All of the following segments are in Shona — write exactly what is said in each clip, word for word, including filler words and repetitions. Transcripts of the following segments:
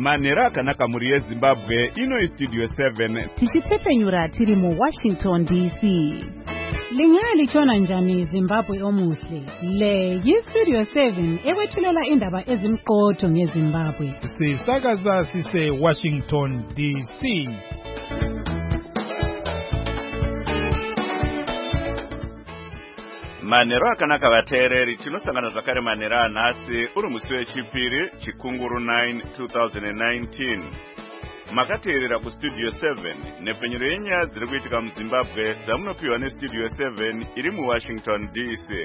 Manera akanaka muri yeZimbabwe ino Studio seven. Tichitepfenyura tiri mu Washington D C. Lingali chona njani Zimbabwe omuhle. Le yi Studio seven ewethulela indaba ezimqotho ngeZimbabwe. Sisakaza sise Washington D C. Manera akanaka vateereri tinosangana zvakare manera anhasi uri musi wechipiri chikunguru nine two thousand nineteen. Makateerera kuStudio seven nepfenyuro yenyaya dziri kuitika muZimbabwe dzamunopiwa neStudio seven iri muWashington D C.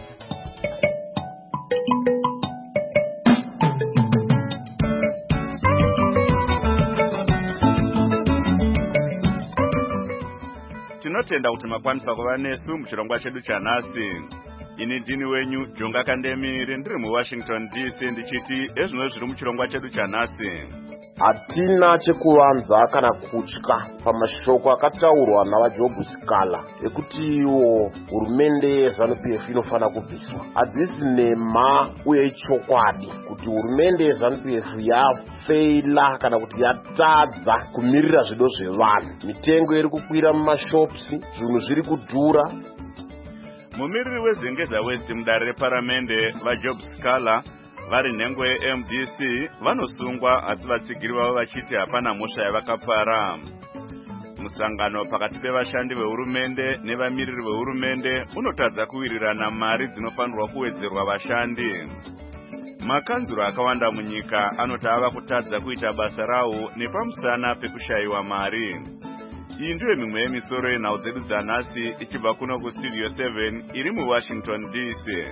Tinotenda kuti makwanisa kuva nesu muchirongwa chedu chanhasi. Ini ndini wenyu Jonga Kandemire ndiri muWashington D C ndichiti ezvino zviri muchirongwa chedu chanhasi. Hatina chekuvanza kana kutya pamashoko akataurwa navaJob Scala ekuti iwo hurumende yeZANU-P F inofana kubviswa. Hadzisi nhema uye ichokwadi kuti hurumende yeZANU-P F yafeila kana kuti yatadza kumirira zvido zvevanhu. Mitengo iri kukwira mumashops, zvinhu zviri kudhura. Mumiriri weZengeza West mudare reparamende vaJob Scala vari nhengo yeM D C vanosungwa asi vatsigiri vavo vachiti hapana mhosva yavakapara. Musangano pakati pevashandi vehurumende nevamiriri vehurumende unotadza kuwirirana mari dzinofanirwa kuwedzerwa vashandi. Makanzuro akawanda munyika anoti ava kutadza kuita basa rawo nepamusana pekushayiwa mari. Iyi ndiyo mimwe yemisoro yenhau dzedu dzanhasi ichibva kuno kuStudio seven iri muWashington D C.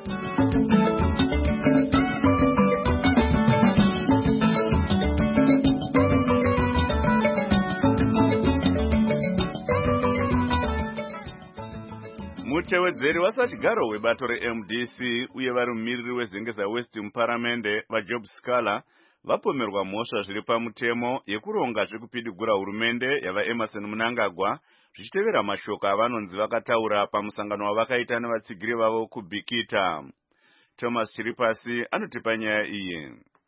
Mutewedzeri wasachigaro webato reM D C uye vari mumiriri weZengeza West muparamende vaJob Scala vapomerwa mhosva zviri pamutemo yekuronga zvekupidigura hurumende yavaEmerson Mnangagwa zvichitevera mashoko avanonzi vakataura pamusangano wavakaita nevatsigiri vavo kuBikita. Thomas Chiripasi anotipa nyaya iyi.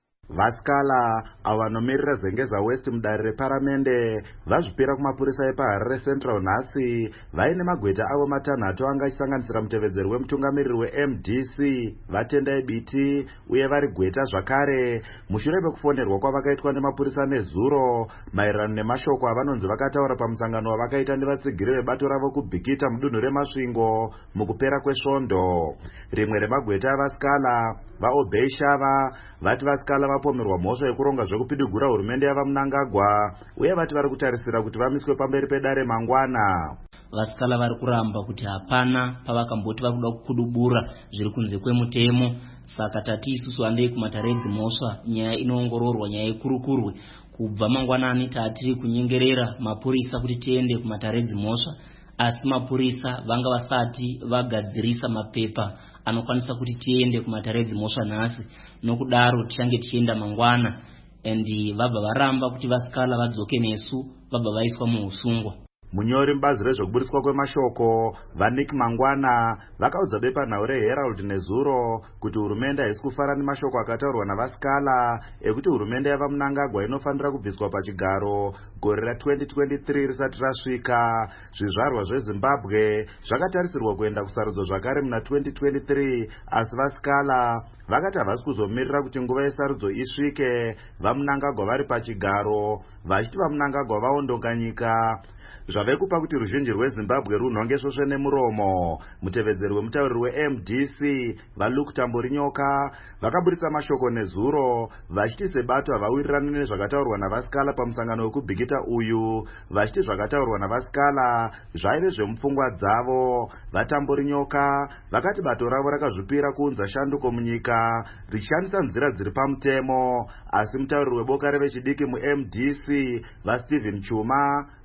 Vascala avanomirira Zengeza West mudare reparamende vazvipira kumapurisa epaHarare Central nhasi vaine magweta avo matanhatu angachisanganisira mutevedzeri wemutungamiriri weM D C Vatendai Biti uye vari gweta zvakare mushure mekufonerwa kwavakaitwa nemapurisa nezuro maererano nemashoko avanonzi vakataura pamusangano wavakaita nevatsigiri vebato ravo kuBikita mudunhu reMasvingo mukupera kwesvondo. Rimwe remagweta aVascala vaObey Shava vati Vascala vapomerwa mhosva yekuronga zvekupidigura hurumende yavaMnangagwa uye vati vari kutarisira kuti vamiswe pamberi pedare mangwana. Vascala vari kuramba kuti hapana pavakamboti vari kuda kukudubura zviri kunze kwemutemo, saka tati isusu handei kumataredzi mhosva nyaya inoongororwa nyaya yekurukurwe kubva mangwanani tati kunyengerera mapurisa kuti tiende kumataredzi mhosva, asi mapurisa vanga vasati vagadzirisa mapepa anokwanisa kuti tiende kumataredzi mhosva nhasi, nokudaro tichange tichienda mangwana, and vabva varamba kuti Vascala vadzoke nesu vabva vaiswa muusungwa. Munyori mubazi rezvekuburiswa kwemashoko vaNick Mangwana vakaudza bepanhau reHerald nezuro kuti hurumende haisi kufara nemashoko akataurwa naVascala ekuti hurumende yavaMnangagwa inofanira kubviswa pachigaro gore ra-twenty twenty-three risati rasvika. Zvizvarwa zveZimbabwe zvakatarisirwa kuenda kusarudzo zvakare muna twenty twenty-three asi Vascala vakati havasi kuzomirira kuti nguva yesarudzo isvike vaMnangagwa vari pachigaro vachiti vaMnangagwa vaondoka nyika. Zvave kupa kuti ruzhinji rweZimbabwe runhonge svosve nemuromo. Mutevedzeri wemutauriri weM D C vaLuke Tamburinyoka vakaburitsa mashoko nezuro vachiti sebato havawirirani nezvakataurwa naVascala pamusangano wekuBikita uyu, vachiti zvakataurwa naVascala zvaive zvemupfungwa dzavo. VaTamburinyoka vakati bato ravo rakazvipira kuunza shanduko munyika richishandisa nzira dziri pamutemo, asi mutauriri weboka revechidiki muM D C vaStephen Chuma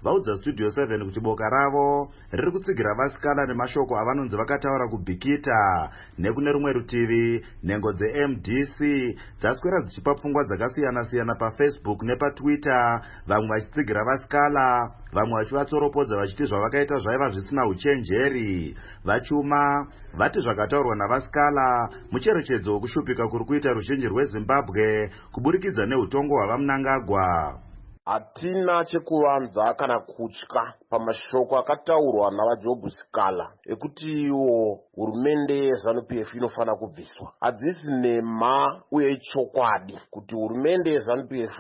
vaudza Studio seven kuti boka ravo riri kutsigira vasikala nemashoko avanonzi vakataura kubhikita. Nekune rumwe rutivi nhengo dze-M D C dzaswera dzichipa pfungwa dzakasiyana-siyana paFacebook nepatwitter, vamwe vachitsigira vasikala, vamwe vachivatsoropodza vachiti zvavakaita zvaiva zvisina uchenjeri. Vachuma vati zvakataurwa navasikala mucherechedzo wekushupika kuri kuita ruzhinji rweZimbabwe kuburikidza neutongo hwavaMnangagwa. Hatina chekuvanza kana kutya pamashoko akataurwa navaJob Sikala ekuti iwo hurumende yeZANU-P F inofana kubviswa. Hadzisi nhema uye ichokwadi kuti hurumende yeZANU-P F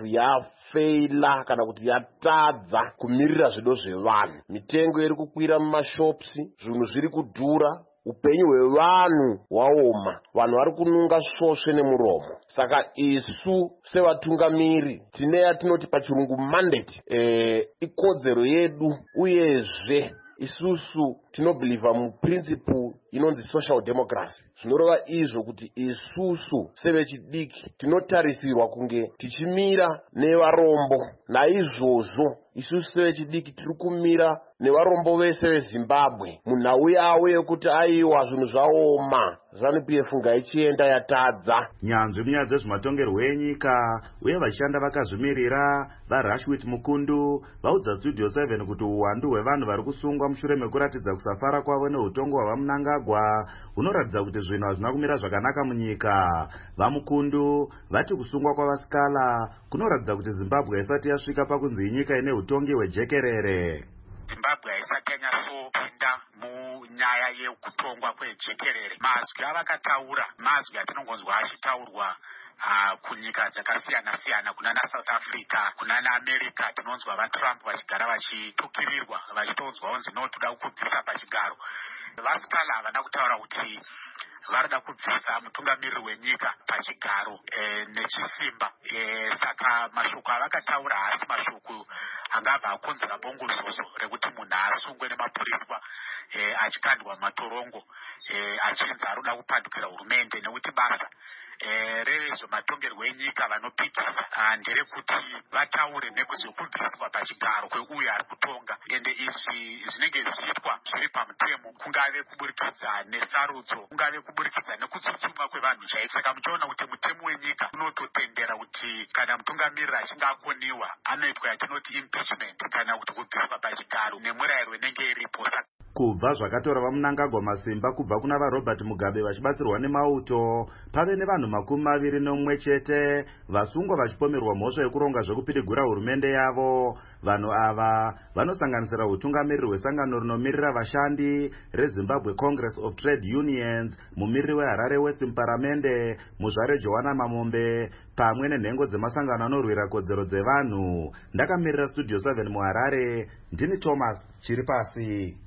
yafeila kana kuti yatadza kumirira zvido zvevanhu. Mitengo iri kukwira mumashopsi, zvinhu zviri kudhura, upenyu hwevanhu hwaoma, vanhu vari kununga svosve nemuromo. Saka isu sevatungamiri tine yatinoti pachirungu mandate, e, ikodzero yedu uyezve isusu tinobhiliva muprinciple inonzi social democracy. Zvinoreva izvo kuti isusu sevechidiki tinotarisirwa kunge tichimira nevarombo. Naizvozvo isusu sevechidiki tiri kumira nevarombo vese veZimbabwe munhau yavo yekuti aiwa zvinhu zvaoma, ZANU-P F ngaichienda yatadza. Nyanzvi munyaya dzezvematongerwo enyika uye vashanda vakazvimirira vaRashwit Mukundu vaudza Studio seven kuti uwandu hwevanhu vari kusungwa mushure mekuratidza kusafara kwavo neutongo hwavaMnangagwa hunoratidza kuti zvinhu hazvina kumira zvakanaka munyika. VaMukundu vati kusungwa kwavasikala kunoratidza kuti Zimbabwe haisati yasvika pakunzi inyika ine utongi hwejekerere. Zimbabwe haisati yanyatsopinda munyaya yekutongwa kwejekerere. Mazwi avakataura mazwi atinongonzwa achitaurwa Uh, kunyika dzakasiyana-siyana, kunana South Africa, kunana America, tinonzwa vaTrump vachigara vachitukirirwa, vachitonzwa onzi no toda kubvisa pachigaro. Vasikala havana kutaura kuti varida kubvisa mutungamiriri wenyika pachigaro e, nechisimba. E, saka mashoko avakataura haasi mashoko angabva akonzera bongozozo rekuti munhu asungwe nemapuriswa e, achikandwa matorongo e, achinzi arikuda kupandukira hurumende, nekuti basa E, rezvematongerwo enyika vanopikisa nderekuti vataure nekuzokubviswa pachigaro kweuyo ari kutonga. Ende izvi zvinenge zviitwa zviri pamutemo, kungave kuburikidza nesarudzo, kungave kuburikidza nekutsutsuma kwevanhu chaiko. Saka muchiona kuti mutemo wenyika unototendera kuti kana mutungamiriri achinge akoniwa anoitwa yatinoti impeachment kana kuti kubviswa pachigaro nemurayiro inenge iripo. Kubva zvakatora vaMnangagwa masimba kubva kuna vaRobert Mugabe vachibatsirwa nemauto, pave nevanhu makumi maviri nomwe chete vasungwa vachipomerwa mhosva yekuronga zvekupidigura hurumende yavo. Vanhu ava vanosanganisira utungamiriri hwesangano rinomirira vashandi reZimbabwe Congress of Trade Unions, mumiriri weHarare West muparamende Muzvare Joana Mamombe, pamwe nenhengo dzemasangano anorwira kodzero dzevanhu. Ndakamirira Studio seven muHarare, ndini Thomas Chiripasi.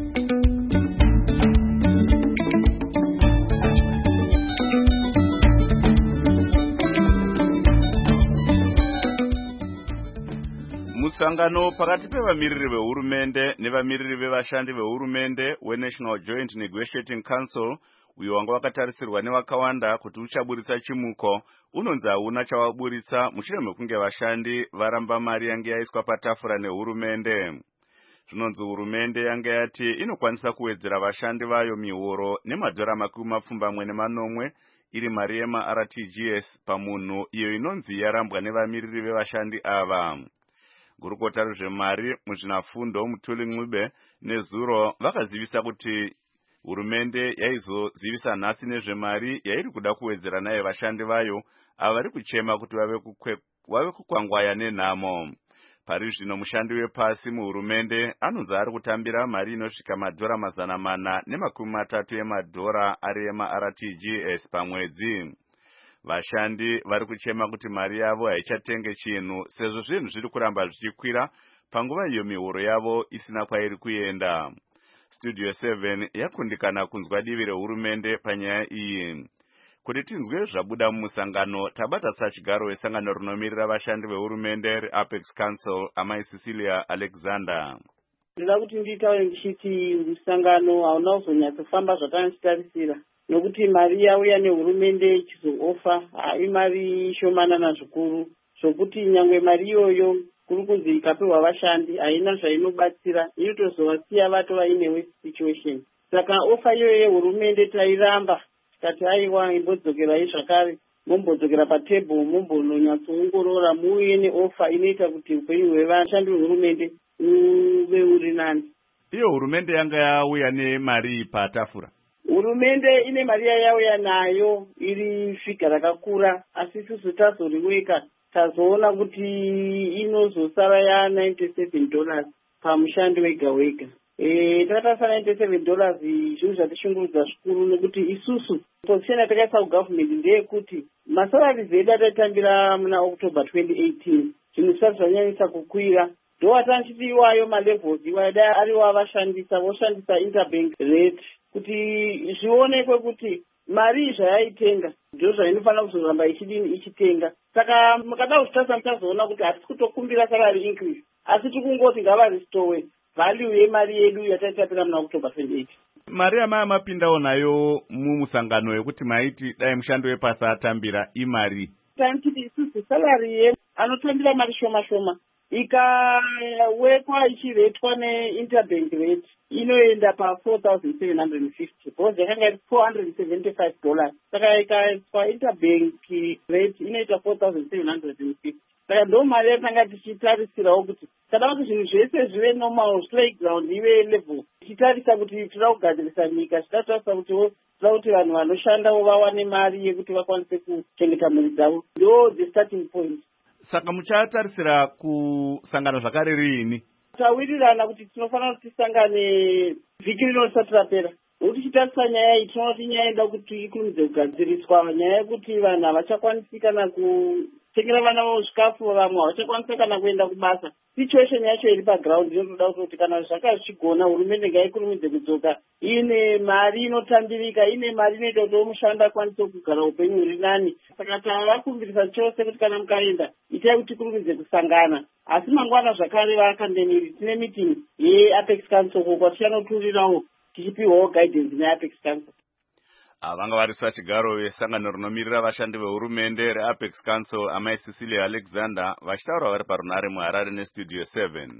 Musangano pakati pevamiriri vehurumende nevamiriri vevashandi vehurumende weNational Joint Negotiating Council uyo wanga wakatarisirwa nevakawanda kuti uchaburitsa chimuko unonzi hauna chawaburitsa mushure mekunge vashandi varamba mari yange yaiswa patafura nehurumende. Zvinonzi hurumende yange yati inokwanisa kuwedzera vashandi vayo mihoro nemadhora makumi mapfumbamwe nemanomwe iri mari yema-R T G S pamunhu, iyo inonzi yarambwa nevamiriri vevashandi ava. Gurukota rezvemari muzvinafundo Mutuli Ncube nezuro vakazivisa kuti hurumende yaizozivisa nhasi nezvemari yairi kuda kuwedzera naye vashandi vayo ava vari kuchema kuti vave kukwangwaya nenhamo. Pari zvino mushandi wepasi muhurumende anonzi ari kutambira mari inosvika madhora mazana mana nemakumi matatu emadhora ari ema-R T G S pamwedzi. Vashandi vari kuchema kuti mari yavo haichatenge chinhu sezvo zvinhu zviri kuramba zvichikwira panguva iyo mihoro yavo isina kwairi kuenda. Studio seven yakundikana kunzwa divi rehurumende panyaya iyi. Kuti tinzwe zvabuda mumusangano, tabata sachigaro wesangano rinomirira vashandi vehurumende reApex Council, Amai Cecilia Alexander. Ndinoda kuti nditaure ndichiti musangano hauna kuzonyatsofamba zvatanotarisira, nokuti mari yauya nehurumende ichizoofa hai mari shomanana zvikuru, zvokuti nyangwe mari iyoyo kuri kunzi ikapiwa vashandi haina zvainobatsira, inotozovasiya vatova ine worst situation. Saka ofa iyoyo yehurumende tairamba tikati aiwa imbodzokerai zvakare, mombodzokera patebhuru mombononyatsoongorora muuye neofa inoita kuti upenyu hwevashandi vehurumende uve uri nani. Iyo hurumende yanga yauya nemari patafura? Hurumende ine mari yauya nayo iri figa rakakura, asi isusu tazoriweka tazoona kuti inozosara ya ninety-seven dollars pamushandi wega wega. E, takatasa ninety-seven dollars zvinhu zvatishungurudza zvikuru nekuti isusu position yatakaisa kugovernment ndeyekuti masalaries edu ataitambira muna October twenty eighteen zvinhu zvisati zvanyanyisa kukwira, ndo watanchiti iwayo malevels iwayo dai ariwo avashandisa voshandisa interbank rate kuti zvionekwe kuti mari zvayaitenga ndo zvainofanira kuzoramba ichidini ichitenga. Saka mukada kuzvitasa muchazoona kuti hatisi kutokumbira salary increase, asi tikungoti ngavaristowe value yemari yedu yataitapira muna October twenty-eight. Mari yamaya mapindawo nayo mumusangano yekuti maiti dai mushando wepasi atambira imari. Tanchiti isusu salary ye anotambira mari shoma shoma ikawekwa ichiretwa neinterbank rate inoenda pa four thousand seven hundred fifty because yakanga iri four hundred seventy-five dollars. Saka ikaiswa interbank rate inoita four thousand seven hundred fifty. Saka ndo mari yatanga tichitarisirawo kuti kada kuti zvinhu zvese zvive normal, playground ive level, tichitarisa kuti tinoda kugadzirisa nyika, tichitarisa kuti tinoda kuti vanhu vanoshandawo vawane mari yekuti vakwanise kuchengeta mhuri dzavo. Ndo the starting point. Saka muchatarisira kusangana zvakare riini? Tawirirana kuti tinofanira kuti tisangane vhiki rino risati rapera. Nokuti tichitarisa nyaya iyi tinoona kuti nyaya inoda kuti ikurumidze kugadziriswa, nyaya yekuti vanhu havachakwanisi kana kutengera vana vavo zvikafu, vamwe havachakwanisa kana kuenda kubasa. Situation yacho iri paground inotoda kuti kana zvaka zvichigona hurumende ngaikurumidze kudzoka ine mari inotambirika, ine mari inoita kuti mushanda akwanise kugara upenyu huri nani. Saka tavakumbirisa chose kuti kana mukaenda itai kuti tikurumidze kusangana. Asi mangwana zvakare vakandemiri tine meeting yeApex Council uko tichanoturirawo tichipiwawo guidance neApex Council. Vanga variswa chigaro vesangano rinomirira vashandi vehurumende reApex Council amai Cecilia Alexander vachitaura vari parunare muHarare nestudio seven.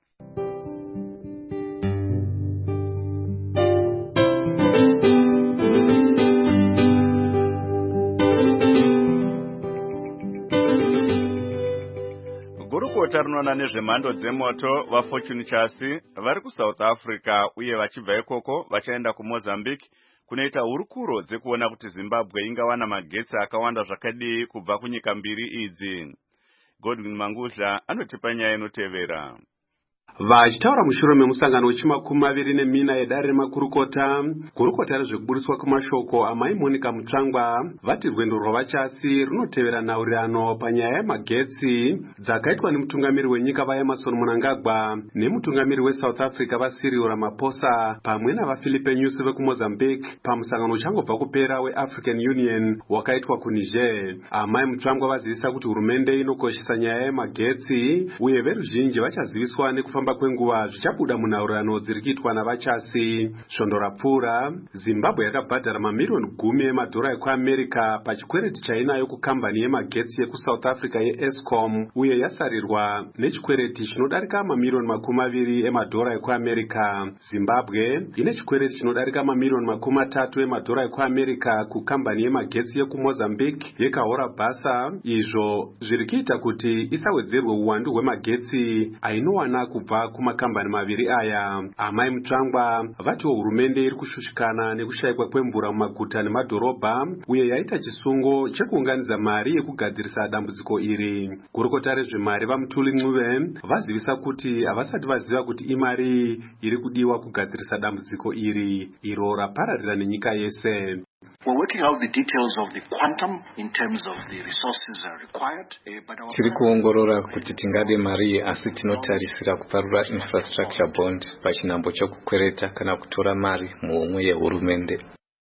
Gurukota rinoona nezvemhando dzemoto vaFortune Chassis vari kuSouth Africa uye vachibva ikoko vachaenda kuMozambique kunoita hurukuro dzekuona kuti Zimbabwe ingawana magetsi akawanda zvakadii kubva kunyika mbiri idzi. Godwin Mangudla anotipa nyaya inotevera. Vachitaura mushure memusangano wechimakumi maviri nemina edare remakurukota, gurukota rezvekuburiswa kwemashoko amai Monica Mutsvangwa vati rwendo rwavachasi runotevera nhaurirano panyaya yemagetsi dzakaitwa nemutungamiri wenyika vaEmmerson Mnangagwa nemutungamiri weSouth Africa vaCyril Ramaphosa pamwe navaPhilippe Nyusi vekuMozambique pamusangano uchangobva kupera weAfrican Union wakaitwa kuNiger. Amai Mutsvangwa vazivisa kuti hurumende inokoshesa nyaya yemagetsi uye veruzhinji vachaziviswa nekufamba kwenguva zvichabuda munhaurirano dziri kuitwa navachasi. Svondo rapfuura, Zimbabwe yakabhadhara mamiliyoni gumi emadhora ekuAmerica pachikwereti chainayo kukambani yemagetsi yekuSouth Africa yeEscom uye yasarirwa nechikwereti chinodarika mamiliyoni makumi maviri emadhora ekuAmerica. Zimbabwe ine chikwereti chinodarika mamiliyoni makumi matatu emadhora ekuAmerica kukambani yemagetsi yekuMozambique yeCahora Bassa, izvo zviri kuita kuti isawedzerwe uwandu hwemagetsi ainowana kubva kumakambani maviri aya. Amai Mutsvangwa vatiwo hurumende iri kushushikana nekushayikwa kwemvura mumaguta nemadhorobha uye yaita chisungo chekuunganidza mari yekugadzirisa dambudziko iri. Gurukota rezvemari vaMutuli Ncube vazivisa kuti havasati vaziva kuti imari iri kudiwa kugadzirisa dambudziko iri iro rapararira nenyika yese. We're working out the details of the quantum in terms of the resources are required. Tiri kuongorora kuti tingade mari asi tinotarisira kuparura infrastructure bond pachinhambo chekukwereta kana kutora mari muhomwe yehurumende.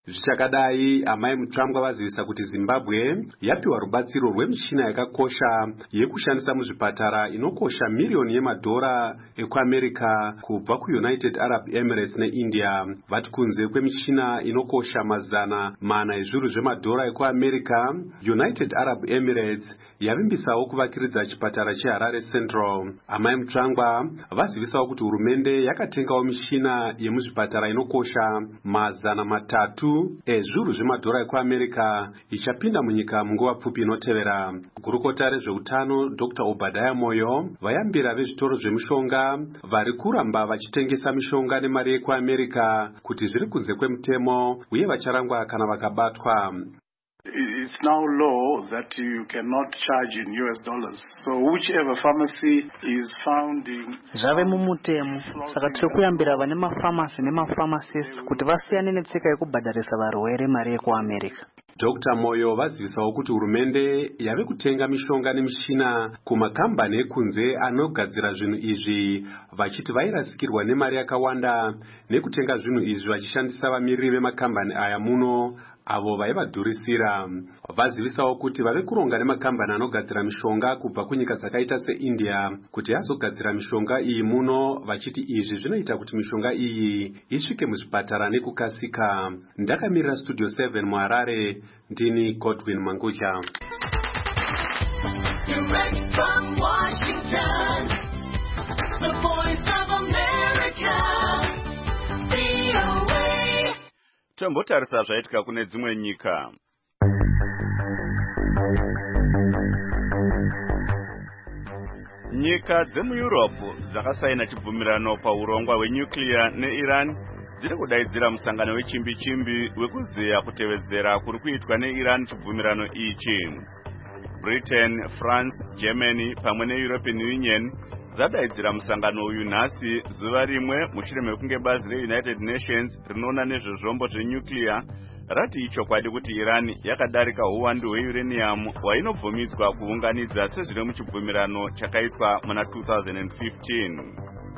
Zvichakadai, amai Mutsvangwa vazivisa kuti Zimbabwe yapiwa rubatsiro rwemishina yakakosha yekushandisa muzvipatara inokosha miliyoni yemadhora ekuAmerica kubva kuUnited Arab Emirates neIndia. Vati kunze kwemishina inokosha mazana mana ezviuru zvemadhora ekuAmerica, United Arab Emirates yavimbisawo kuvakiridza chipatara cheHarare Central. Amai Mutsvangwa vazivisawo kuti hurumende yakatengawo mishina yemuzvipatara inokosha mazana matatu ezviuru zvemadhora ekuAmerica ichapinda munyika munguva pfupi inotevera. Gurukota rezveutano Doctor Obadiah Moyo vayambira vezvitoro zvemishonga vari kuramba vachitengesa mishonga nemari yekuAmerica kuti zviri kunze kwemutemo uye vacharangwa kana vakabatwa. It's now law that you cannot charge in U S dollars. So whichever pharmacy is found in zvave mumutemo, saka tiri kuyambira vane mafamasi nemapharmacists kuti vasiyane netsika yekubhadharisa varwere mari yekuAmerica. Doctor Moyo vazivisawo kuti hurumende yave kutenga mishonga nemishina kumakambani ekunze anogadzira zvinhu izvi, vachiti vairasikirwa nemari yakawanda nekutenga zvinhu izvi vachishandisa vamiriri vemakambani aya muno avo vaivadhurisira. Vazivisawo kuti vave kuronga nemakambani anogadzira mishonga kubva kunyika dzakaita seIndia kuti azogadzira mishonga iyi muno, vachiti izvi zvinoita kuti mishonga iyi isvike muzvipatara nekukasika. Ndakamirira Studio seven muHarare, ndini Godwin Mangucha. Direct from Washington, the voice of America, V O A. Tombotarisa zvaitika kune dzimwe nyika. Nyika dzemuEurope dzakasaina chibvumirano paurongwa hwenyuclear neIran dziri kudaidzira musangano wechimbi-chimbi wekuziya kutevedzera kuri kuitwa neIran chibvumirano ichi. Britain, France, Germany pamwe neEuropean Union dzadaidzira musangano uyu nhasi zuva rimwe mushure mekunge bazi reUnited Nations rinoona nezvezvombo zvenyuclear rati ichokwadi kuti Iran yakadarika uwandu hweuranium hwainobvumidzwa kuunganidza sezviri muchibvumirano chakaitwa muna two thousand fifteen.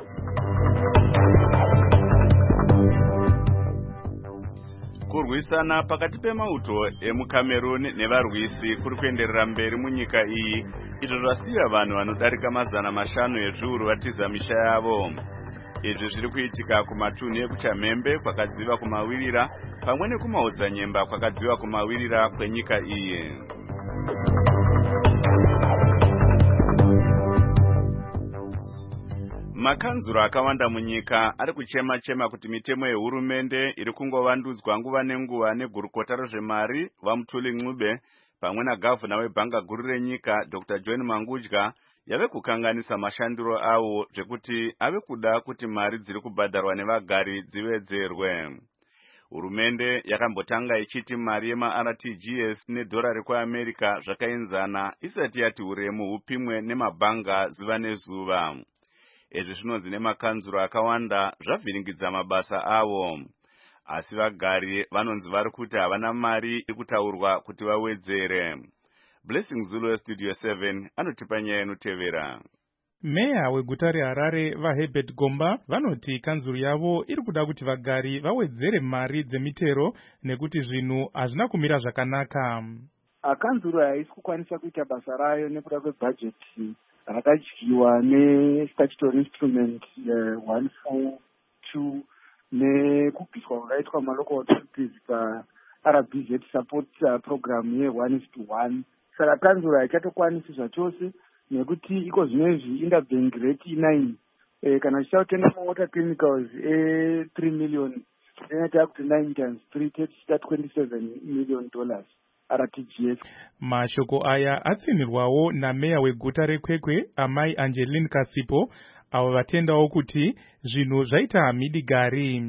Kurwisana pakati pemauto emuCameroon nevarwisi kuri kuenderera mberi munyika iyi, izvo zvasiya vanhu vanodarika mazana mashanu ezviuru vatiza misha yavo. Izvi zviri kuitika kumatunhu ekuChamhembe kwakadziva kumawirira pamwe nekumaodzanyemba kwakadziva kumawirira kwenyika iyi. Makanzuro akawanda munyika ari kuchema-chema kuti mitemo yehurumende iri kungovandudzwa nguva nenguva negurukota rezvemari vaMutuli Ncube pamwe nagavhuna webhanga guru renyika Doctor John Mangudya yave kukanganisa mashandiro awo zvekuti ave kuda kuti mari dziri kubhadharwa nevagari dziwedzerwe. Hurumende yakambotanga ichiti mari yemaR T G S nedhora rekuAmerica zvakaenzana isati yati uremu hupimwe nemabhanga zuva nezuva. Izvi zvinonzi nemakanzuro akawanda zvavhiringidza mabasa avo. Asi vagari vanonzi vari kuti havana mari ikutaurwa kuti vawedzere. Blessing Zulu Studio seven anotipa nyaya inotevera. Meya weguta reHarare vaHerbert Gomba vanoti kanzuro yavo iri kuda kuti vagari vawedzere mari dzemitero nekuti zvinhu hazvina kumira zvakanaka. Kanzuro haisi kukwanisa kuita basa rayo nekuda kwebhajeti rakadyiwa ne-statutory instrument uh, one four two nekubviswa kwakaitwa malocal authorities pa-R B Z support uh, program ye-one is to one. Saka kanzuro haichatokwanisi zvachose nekuti iko zvinezvi interbank rate nine e, kana chichautenga mawater chemicals e-three million inoita kuti nine times three tichita twenty-seven million dollars. R T G S. Mashoko aya atsinirwawo nameya weguta reKwekwe amai Angeline Kasipo avo vatendawo kuti zvinhu zvaita hamidigari.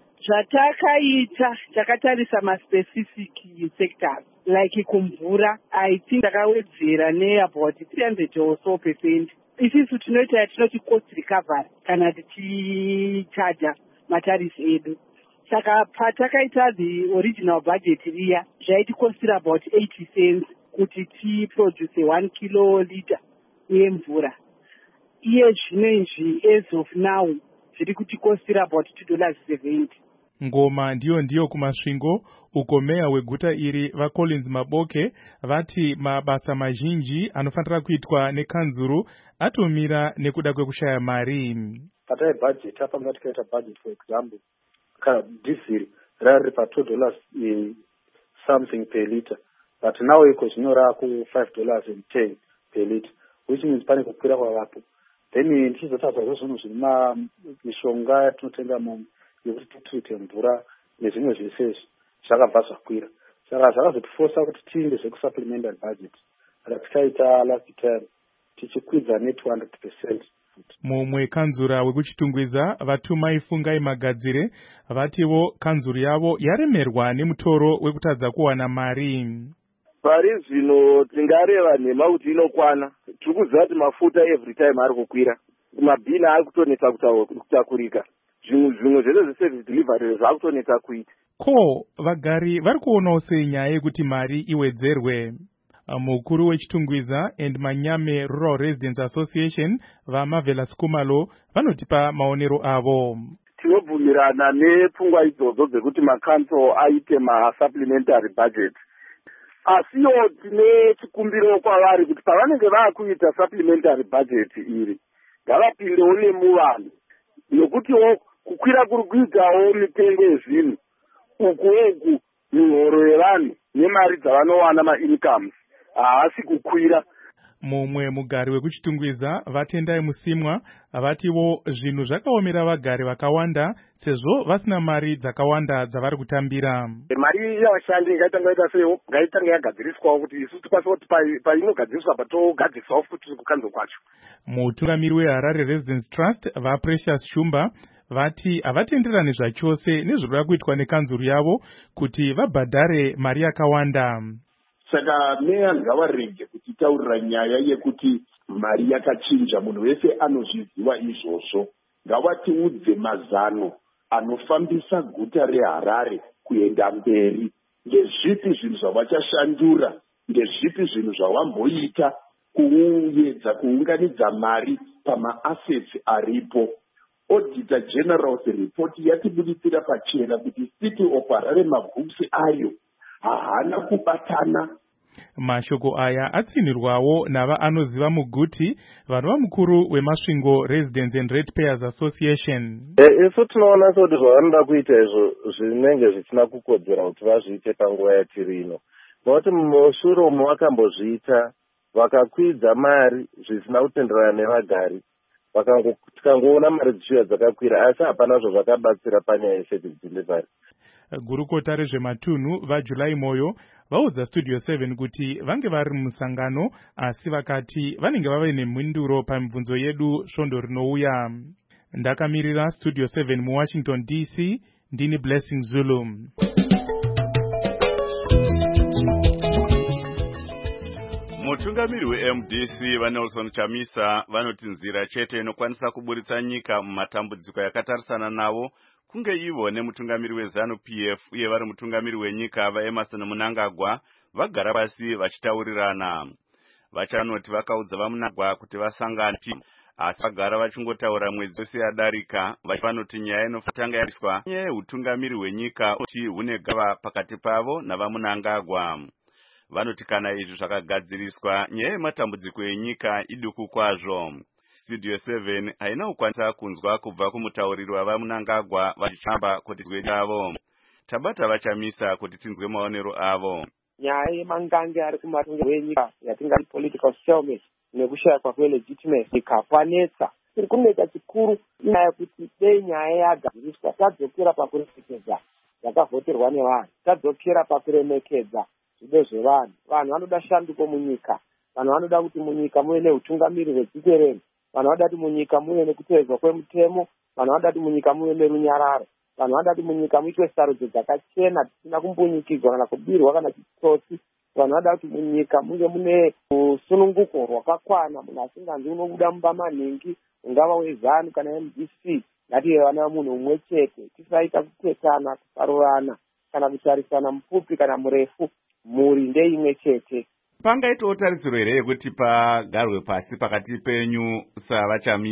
Zvatakaita takatarisa maspecific sectors like kumvura I think takawedzera ne-about three hundred or so percent. Isisu tinoita tinoti cost recovery kana tichichaja matarifi edu. Saka patakaita the original budget riya zvaitikostira about eighty cents kuti tiproduce one kiloliter yemvura. Iye zvinezvi as of now zviri kutikostira about two dollars seventy. ngoma ndiyo ndiyo kumasvingo, uko meya weguta iri vaCollins Maboke vati mabasa mazhinji anofanira kuitwa nekanzuru atomira nekuda kwekushaya mari. Patai budget apa ngati kaita budget, for example ka diesel rari pa two dollars something per liter, but now iko zvinorava ku five dollars and ten per liter, which means pane kukwira kwavapo. Then tichizotaura zvinhu zvina mishonga yatinotenga mu yekuti titrite mvura nezvimwe zvese zvakabva zvakwira, saka zvakazotifosa kuti tiinde zvekusupplementary budget ratikaita last time tichikwidza ne two hundred percent. Mumwe kanzura wekuchitungwiza vatumai Fungai Magadzire vativo kanzuru yavo yaremerwa nemutoro wekutadza kuwana mari. Pari zvino tingareva nhema kuti inokwana. Tiri kuziva kuti mafuta every time ari kukwira, mabhini ari kutonetsa kutakurika, zvimwe zvimwe zvese zveservice delivery zvakutonetsa kuita. Ko vagari vari kuonawo sei nyaya yekuti mari iwedzerwe? Mukuru wechitungwiza and Manyame Rural Residents Association vaMavela Skumalo vanotipa maonero avo. Tinobvumirana nepfungwa idzodzo dzekuti makanso aite ma-supplementary budget. Asiyo tine chikumbiro kwavari kuti pavanenge vaakuita supplementary budget iri ngavapindewo nemuvanhu, nokutiwo kukwira kuri kuitawo mitengo yezvinhu uku uku mihoro yevanhu nemari dzavanowana ma-incomes haasi kukwira. Mumwe mugari wekuchitungwiza vatendai Musimwa vatiwo zvinhu zvakaomera vagari vakawanda sezvo vasina mari dzakawanda dzavari kutambira. Mari yavashandi ngaitanga ita sewo ngaitanga yagadziriswawo kuti isu tikwanise kuti painogadziriswa patogadzisawo futi kukanzo kwacho. Mutungamiri weHarare Residents Trust vaPrecious Shumba vati havatenderani zvachose nezvinoda kuitwa nekanzuru yavo kuti vabhadhare mari yakawanda. Saka meya ngavarege kutitaurira nyaya yekuti mari yakachinja. Munhu wese anozviziva izvozvo. Ngavatiudze mazano anofambisa guta reHarare kuenda mberi. Ngezvipi zvinhu zvavachashandura, ngezvipi zvinhu zvavamboita kuedza kuunganidza mari pama-assets aripo. Auditor General's report yatibuditsira pachena kuti City of Harare mabhuks ayo hahana kubatana. Mashoko aya atsinirwawo nava anoziva muguti vanova mukuru wemasvingo Residents and Ratepayers Association. Isu tinoona kuti zvavanoda kuita izvo zvinenge zvisina kukodzera kuti vazviite panguva yatiri ino. Nokuti mushure umo vakambozviita vakakwidza mari zvisina kutenderana nevagari, tikangoona mari dzichiuya dzakakwira, asi hapana zvazvakabatsira panyaya yeservice delivery. Gurukota rezvematunhu vaJulai Moyo vaudza Studio seven kuti vange vari mumusangano, asi vakati vanenge vave nemhinduro pamibvunzo yedu svondo rinouya. Ndakamirira Studio seven muWashington D C, ndini Blessing Zulu. Mutungamiri weM D C vaNelson Chamisa vanoti nzira chete inokwanisa kuburitsa nyika mumatambudziko yakatarisana navo kunge ivo nemutungamiri weZanu P F uye vari mutungamiri wenyika vaEmerson Mnangagwa vagara pasi vachitaurirana. Vachanoti vakaudza vaMnangagwa kuti vasangane, asi vagara vachingotaura mwedzi wose yadarika. Vanoti nyaya inofatanga yaiswa nyaya yehutungamiri hwenyika kuti hune gava pakati pavo navaMnangagwa. Vanoti kana izvi zvakagadziriswa nyaya yematambudziko enyika iduku kwazvo. Studio seven haina kukwanisa kunzwa kubva kumutauriri wavaMnangagwa vachichamba kuti zwe yavo. Tabata vachamisa kuti tinzwe maonero avo. Nyaya yemangange ari kumatungo enyika yatingati political stalemate nekushaya kwakwe legitimacy ikakwanetsa. Tiri kuneta chikuru nyaya kuti dei nyaya yagadziriswa tadzokera pakuremekedza yakavhoterwa nevanhu, tadzokera pakuremekedza zvido zvevanhu. Vanhu vanoda shanduko munyika, vanhu vanoda kuti munyika muve nehutungamiri hwedzikerere, vanhu vanoda kuti munyika muve nekutevedzwa kwemutemo, vanhu vanoda kuti munyika muve nerunyararo, vanhu vanoda kuti munyika muitwe sarudzo dzakachena dzisina kumbunyikidzwa kana kubirwa kana chitsotsi, vanhu vanoda kuti munyika munge mune usununguko rwakakwana, munhu asinganzi unobuda mumba manhingi, ungava weZanu kana M D C. Ngative vana munhu umwe chete, tisaita kutetana, kuparurana kana kutarisana mupfupi kana murefu. Muri ndeimwe chete. Pangaitawo tarisiro here yekuti pagarwe pasi pakati penyu savachamisa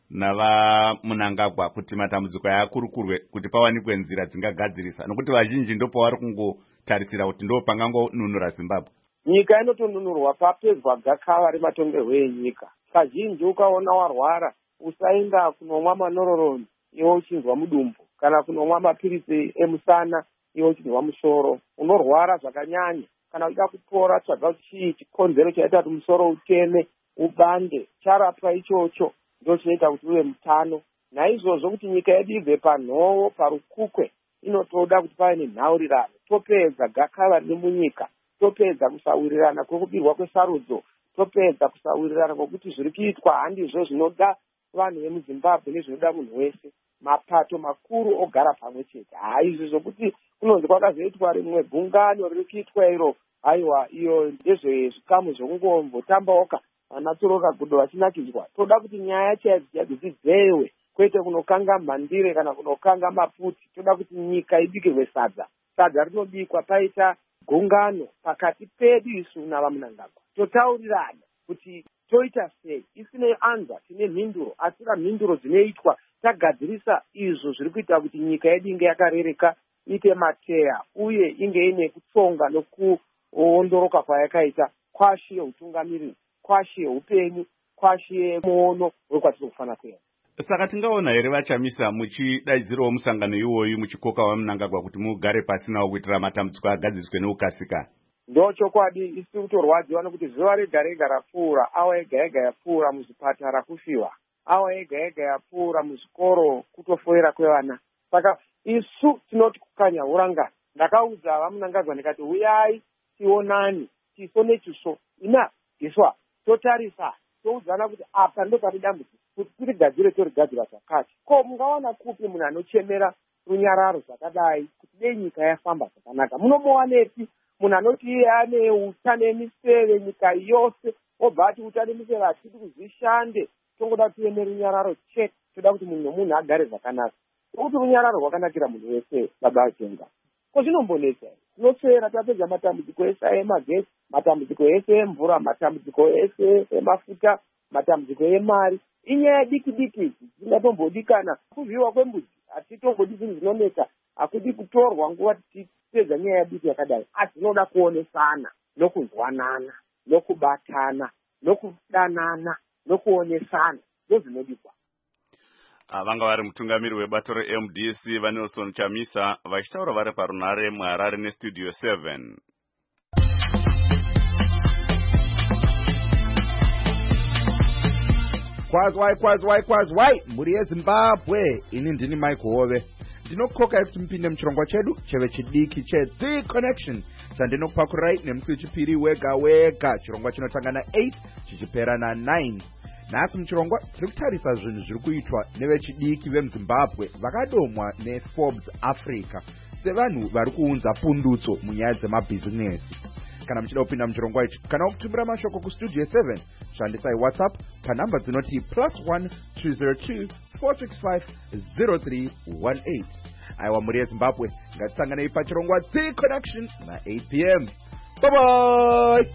navamunangagwa kuti matambudziko ayakurukurwe kuti pawanikwe nzira dzingagadzirisa, nokuti vazhinji ndo pavari kungotarisira kuti ndo pangangonunura Zimbabwe. Nyika inotonunurwa papedzwa gakava rematongerwo enyika. Kazhinji ukaona warwara usaenda kunomwa manororoni iwe uchinzwa mudumbu, kana kunomwa mapirisi emusana iwe uchinzwa musoro. Unorwara zvakanyanya, kana uchida kupora tsvaga kuti chii chikonzero chaita kuti musoro uteme ubande, charapwa ichocho ndo chinoita kuti uve mutano. Naizvozvo kuti nyika yedu ibve panhovo parukukwe inotoda kuti pave nenhaurirano. Topedza gakava riri munyika, topedza kusawirirana kwekubirwa kwesarudzo, topedza kusawirirana kwekuti zviri kuitwa handizvo zvinoda vanhu vemuZimbabwe nezvinoda munhu wese. Mapato makuru ogara pamwe chete. Haizvi zvokuti kunonzi kwakazoitwa rimwe gungano riri kuitwa iro, haiwa iyo ndezvezvikamu zvokungombotambaoka vanatsoroka gudo vachinakidzwa. Toda kuti nyaya chaidzo dzidzewe, kwete kunokanga mhandire kana kunokanga maputi. Toda kuti nyika ibikirwe sadza. Sadza rinobikwa paita gungano pakati pedu isu navamunangagwa. Totaurirana kuti toita sei. Isine anza tine mhinduro, asi mhinduro dzinoitwa tagadzirisa izvo zviri kuita kuti nyika yedu inge yakarereka, ite mateya uye inge ine kutsonga nokuondoroka kwayakaita, kwashi yeutungamiriri, kwashi yeupenyu, kwashi yemuono wekwatinofanira kuenda. Saka tingaona here vachamisa muchidaidzirawo musangano iwoyu muchikoka vamunangagwa kuti mugare pasi nawo kuitira matambudziko agadziswe neukasika? Ndo chokwadi. Isi kutorwadziwa nokuti zuva rega rega rapfuura, awa ega ega yapfuura muzvipatara kufiwa, awa ega ega yapfuura muzvikoro kutofoira kwevana. Saka isu tinoti kukanya urangani. Ndakaudza vamunangagwa ndikati uyai tionani chiso nechiso, ina iswa totarisa toudzana kuti apa ndo pane dambudziko, kuti tirigadzire torigadzira zvakati. Ko mungawana kupi munhu anochemera runyararo zvakadai kuti dei nyika yafamba zvakanaka? Munomuwanepi munhu anoti iye ane utanemiseve nyika yose obva ati utanemiseve hatidi kuzvishande, tongoda tive nerunyararo chete, toda kuti munhu nomunhu agare zvakanaka. Nokuti runyararo rwakanakira munhu wese, baba ajenga. Ko zvinombonetsa here? Tinoswera tapedza matambudziko ese emagetsi, matambudziko ese emvura, matambudziko ese emafuta, matambudziko emari. Inyaya diki diki dzingatombodikana. Kuvhiyiwa kwembudzi hatitombodi zvinhu zvinonetsa, hakudi kutorwa nguva tichipedza nyaya yadiki yakadai. Asi zvinoda kuonesana, nokuzwanana, nokubatana, nokudanana, nokuonesana, ndozvinodikwa. Vanga vari mutungamiri webato re-M D C vaNelson Chamisa vachitaura vari parunare muHarare nestudio seven. Kwazwai kwazwai kwazwai mburi yeZimbabwe, ini ndini Mike Hove. Ndinokoka kuti mpinde muchirongwa chedu cheve chidiki cheThe Connection chandinokupakurai nemusi wechipiri wega wega. Chirongwa chinotanga na eight chichipera na nine. Nhasi muchirongwa tiri kutarisa zvinhu zviri kuitwa nevechidiki vemuZimbabwe vakadomwa neForbes Africa sevanhu vari kuunza pundutso munyaya dzemabhizinesi. Kana muchida kupinda muchirongwa ichi kana kutumbira mashoko kustudio seven, shandisai WhatsApp panhamba dzinoti plus one two zero two four six five zero three one eight. Aiwa muri yeZimbabwe, ngatisanganei pachirongwa The Connection na eight p m. Bye bye.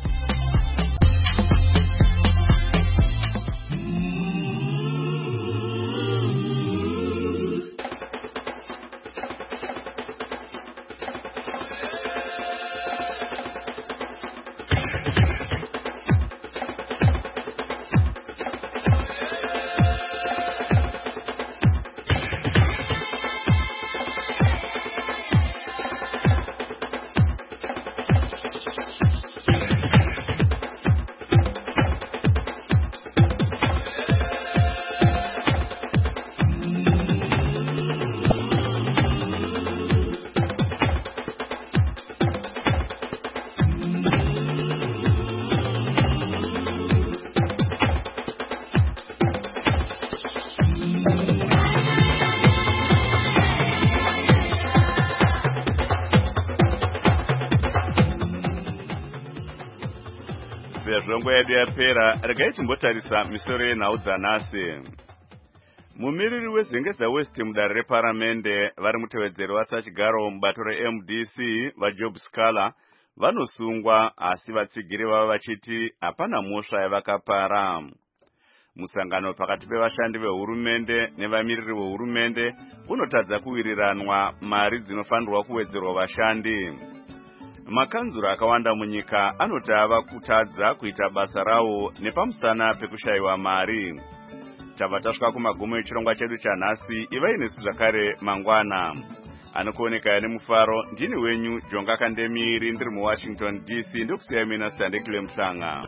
Zvongo yedu yapera, regai timbotarisa misoro yenhau dzanhasi. Mumiriri weZengeza West mudare reparamende vari mutevedzero wasachigaro mubato re-M D C vaJob Scala vanosungwa asi vatsigiri vava vachiti hapana mhosva yavakapara. musangano pakati pevashandi vehurumende nevamiriri vehurumende unotadza kuwiriranwa mari dzinofanirwa kuwedzerwa vashandi. Makanzura akawanda munyika anoti ava kutadza kuita basa rawo nepamusana pekushayiwa mari. Tabva tasvika kumagumo echirongwa chedu chanhasi. Ivai nesu zvakare mangwana. Anokuoneka nemufaro ndini wenyu Jonga Kandemiri ndiri muWashington D C ndokusiya mina Sandekile Mhlanga.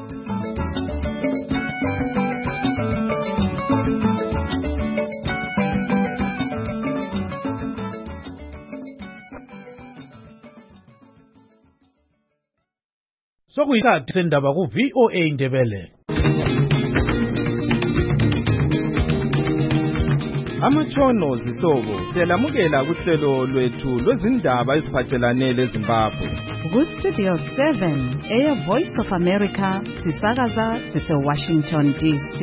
Sokuyisikhathi sendaba ku V O A Ndebele. Amatshono zihlobo siyalamukela kuhlelo lwethu lwezindaba eziphathelane leZimbabwe. Ku Studio seven eya Voice of America sisakaza sise Washington D C.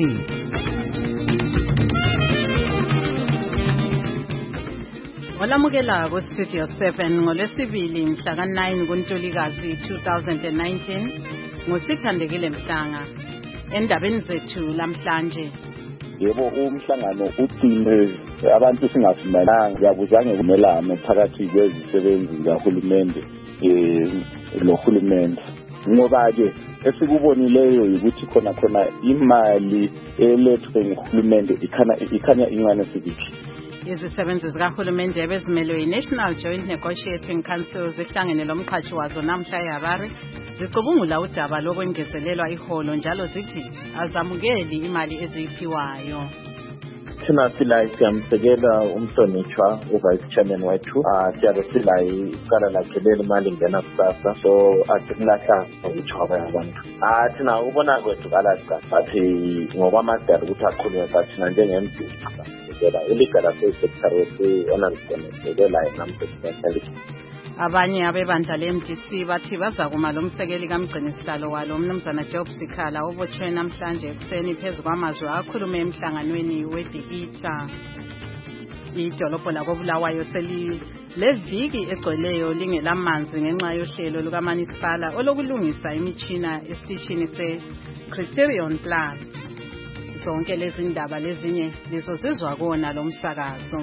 Olamukela ku Studio seven ngolwesibili mhla ka nine kuNtulikazi two thousand nineteen ngosithandekile Mhlanga. Endabeni zethu lamhlanje. Yebo umhlangano uqine abantu singavumelanga yakuzange kumelane phakathi kwezisebenzi zikahulumende eh lohulumende ngoba ke esikubonileyo ukuthi khona khona imali elethwe nguhulumende ikhana ikhanya incane sibithi. Izisebenzi zikahulumende ebezimelwe yi-National Joint Negotiating Council zihlangene lomqhatshi wazo namhla eHarare zicubungula udaba lokwengezelelwa iholo njalo zithi azamukeli imali eziyiphiwayo. Thina sila siyamsekela umhlonitshwa uvice chairman wethu siyabe sila iqala lakhe leli mali ingena kusasa so asikulahla ukutshwaba yabantu thina ubona kwethu kalaska bathi ngokwamadala ukuthi aqhulunywe sathina njenge-M D ngela ilegal secretary wethu onalisekela yena msebenzi. Abanye abebandla le-M D C bathi bazakuma lo msekeli kamgcinisihlalo walo umnumzana Job Sikhala obotshwe namhlanje ekuseni phezu kwamazwi akhulume emhlanganweni we-Dieta. Idolobho lakobulawayo seli leviki egcweleyo lingelamanzi ngenxa yohlelo lukamasipala olokulungisa imitshina esitishini se-Criterion Plant. Zonke lezi ndaba lezinye lizozizwa kona lo msakazo.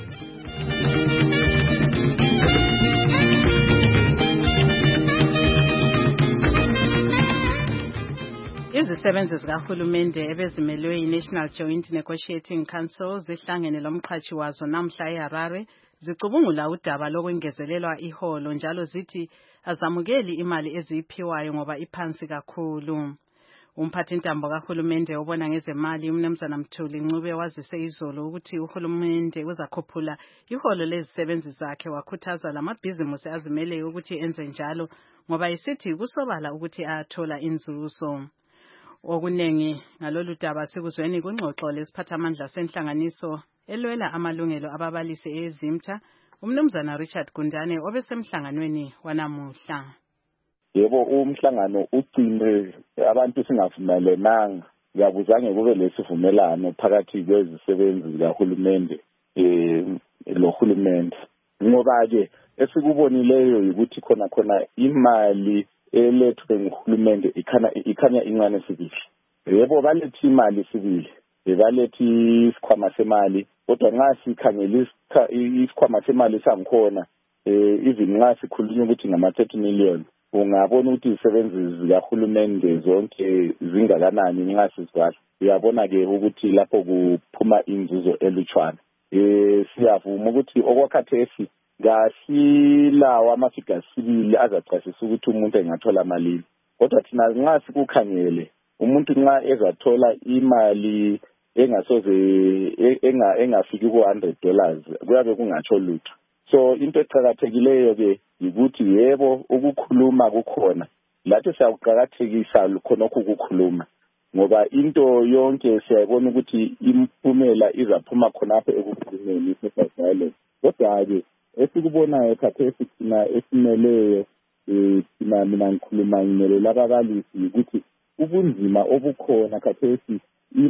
Izisebenzi zikahulumende ebezimelwe yi-National Joint Negotiating Council zihlangene lomqhatshi wazo namhla eHarare zicubungula udaba lokwengezelelwa iholo njalo zithi azamukeli imali eziyiphiwayo ngoba iphansi kakhulu. Umphathintambo kahulumende obona ngezemali umnumzana Mthuli Ncube wazise izolo ukuthi uhulumende uzakhuphula iholo lezisebenzi zakhe wakhuthaza lamabhizimusi azimeleyo ukuthi enze njalo ngoba isithi kusobala ukuthi athola inzuzo. Okunengi ngalolu daba sikuzweni kungxoxo lesiphathamandla senhlanganiso elwela amalungelo ababalisi eZimta umnumzana Richard Gundane obesemhlanganweni wanamuhla. Yebo umhlangano uqine abantu singavumelananga yakuzange kube lesivumelano phakathi kwezisebenzi zikahulumende eh lohulumende ngoba ke esikubonileyo ukuthi khona khona imali elethwe nguhulumende ikhana ikhanya incane sibili. Yebo balethi imali sibili balethi isikhwama semali kodwa nxa sikhangela isikhwama semali sangikhona eh even nxa sikhulunywa ukuthi ngama thirty million ungabona ukuthi izisebenzi zikahulumende zonke zingakanani nxa sizibala. Uyabona ke ukuthi lapho kuphuma inzuzo elutshwana. Eh siyavuma ukuthi okwakhathesi ngasilawa amafigures sibili azachasisa ukuthi umuntu engathola malini. Kodwa thina nxa sikukhangele umuntu nxa ezathola imali engasoze enga engafiki ku one hundred dollars kuyabe kungatsho lutho. So into eqhakathekileyo ke ukuthi yebo ukukhuluma kukhona lathi siyakuqhakathekisa khona ukukhuluma ngoba into yonke siyabona ukuthi impumela izaphuma khonapho ekukhulumeni sesivale. Kodwa ke esikubonayo khathesi thina esimeleyo eh thina mina ngikhuluma ngimele lababalisi ukuthi ubunzima obukhona khathesi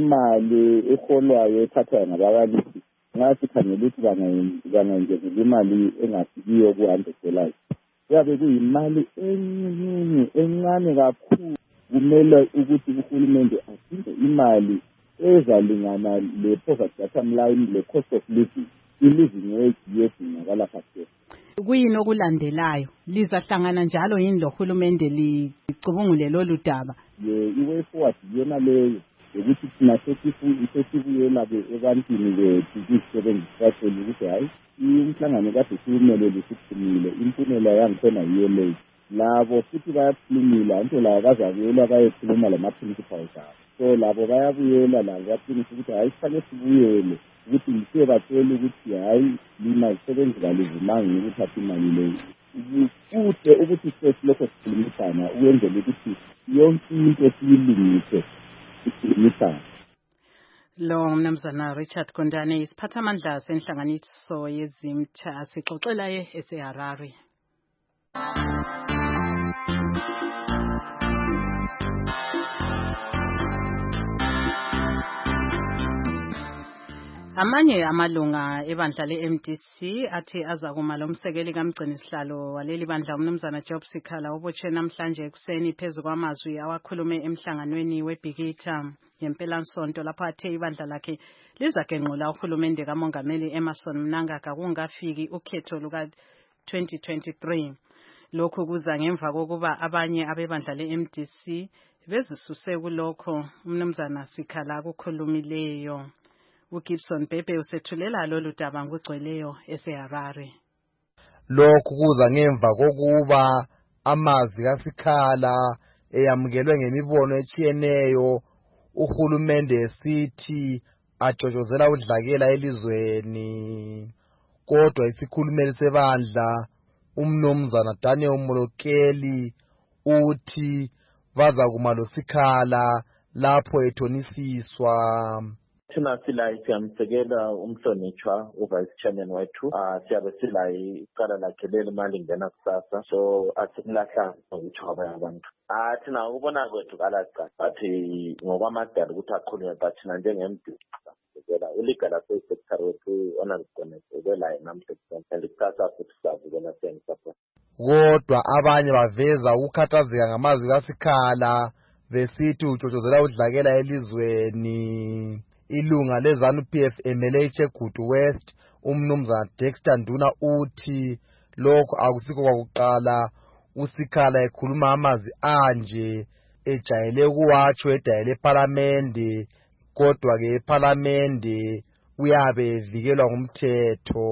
imali eholwayo ethathwa ngababalisi nxa sikhangela ukuthi bangayenzela imali engasikiyo ku one hundred dollars kuyabe kuyimali encane encane kakhulu. Kumele ukuthi uhulumende asinde imali ezalingana le-poverty bottom line, le-cost of living, i-living wage yedingakala kakhulu. Kuyini okulandelayo lizahlangana njalo yini lo hulumende licubungule lolu daba? I-way forward yona leyo ukuthi thina sesibuyela-ke ebantwini bethu kuyisebenzisasheni ukuthi hhayi umhlangano kade siwumelele siphumile, impumela yangikhona yiyo leyo. Labo futhi bayakhulumila anto labo bazabuyela bayekhuluma lama-principals abo. So labo bayabuyela labo baqinisa ukuthi hhayi kufanele sibuyele ukuthi ngise batshele ukuthi hhayi lina zisebenzi kalizimanga ukuthatha imali leyo. Kuhle ukuthi sesilokho sikhulumisana ukwenzela ukuthi yonke into siyilungise sikhulumisana. Lo mnumzana Richard Kondane isiphathamandla senhlanganiso yezimtha sixoxela ye eseHarare. Amanye amalunga ebandla le-M D C athi azakuma lomsekeli kamgcini sihlalo waleli bandla umnumzana Job Sikhala obotshe namhlanje ekuseni phezu kwamazwi awakhulume emhlanganweni weBhikitha yempelasonto lapho athe ibandla lakhe lizagenqula uhulumende kamongameli Emmerson Mnangagwa kungafiki ukhetho luka twenty twenty-three. Lokhu kuza ngemva kokuba abanye abebandla le-M D C bezisuse kulokho umnumzana Sikhala akukhulumileyo. uGibson Bhebhe usethulela lolu daba ngugcweleyo eseHarare. Lokhu kuza ngemva kokuba amazwi kaSikhala eyamukelwe ngemibono etshiyeneyo uhulumende esithi ajojozela udlakela elizweni. Kodwa isikhulumeli sebandla umnumzana Daniel Molokeli uthi bazakuma loSikhala lapho ethonisiswa. Thina sila siyamsekela umhlonitshwa uvice chairman wethu uh, siyabe sila iqala lakhe leli mali ingena kusasa so asikulahla ukuthi abanye abantu ah thina ukubona kwethu kalaca but ngokwamadala ukuthi akhulume but thina njenge-M D siyamsekela ulegal affairs secretary wethu honorable ubela namhlanje and kusasa futhi sizabukela siyamsupport. Kodwa abanye baveza ukukhathazeka ngamazwi kaSikhala besithi ujojozela udlakela elizweni. Ilunga lezanu P F emele iChegutu West umnumzana Dexter Nduna uthi lokho akusikho kwakuqala uSikhala ekhuluma amazwi anje ejayele ukuwatsho edayele eParliament kodwa ke eParliament uyabe evikelwa ngumthetho.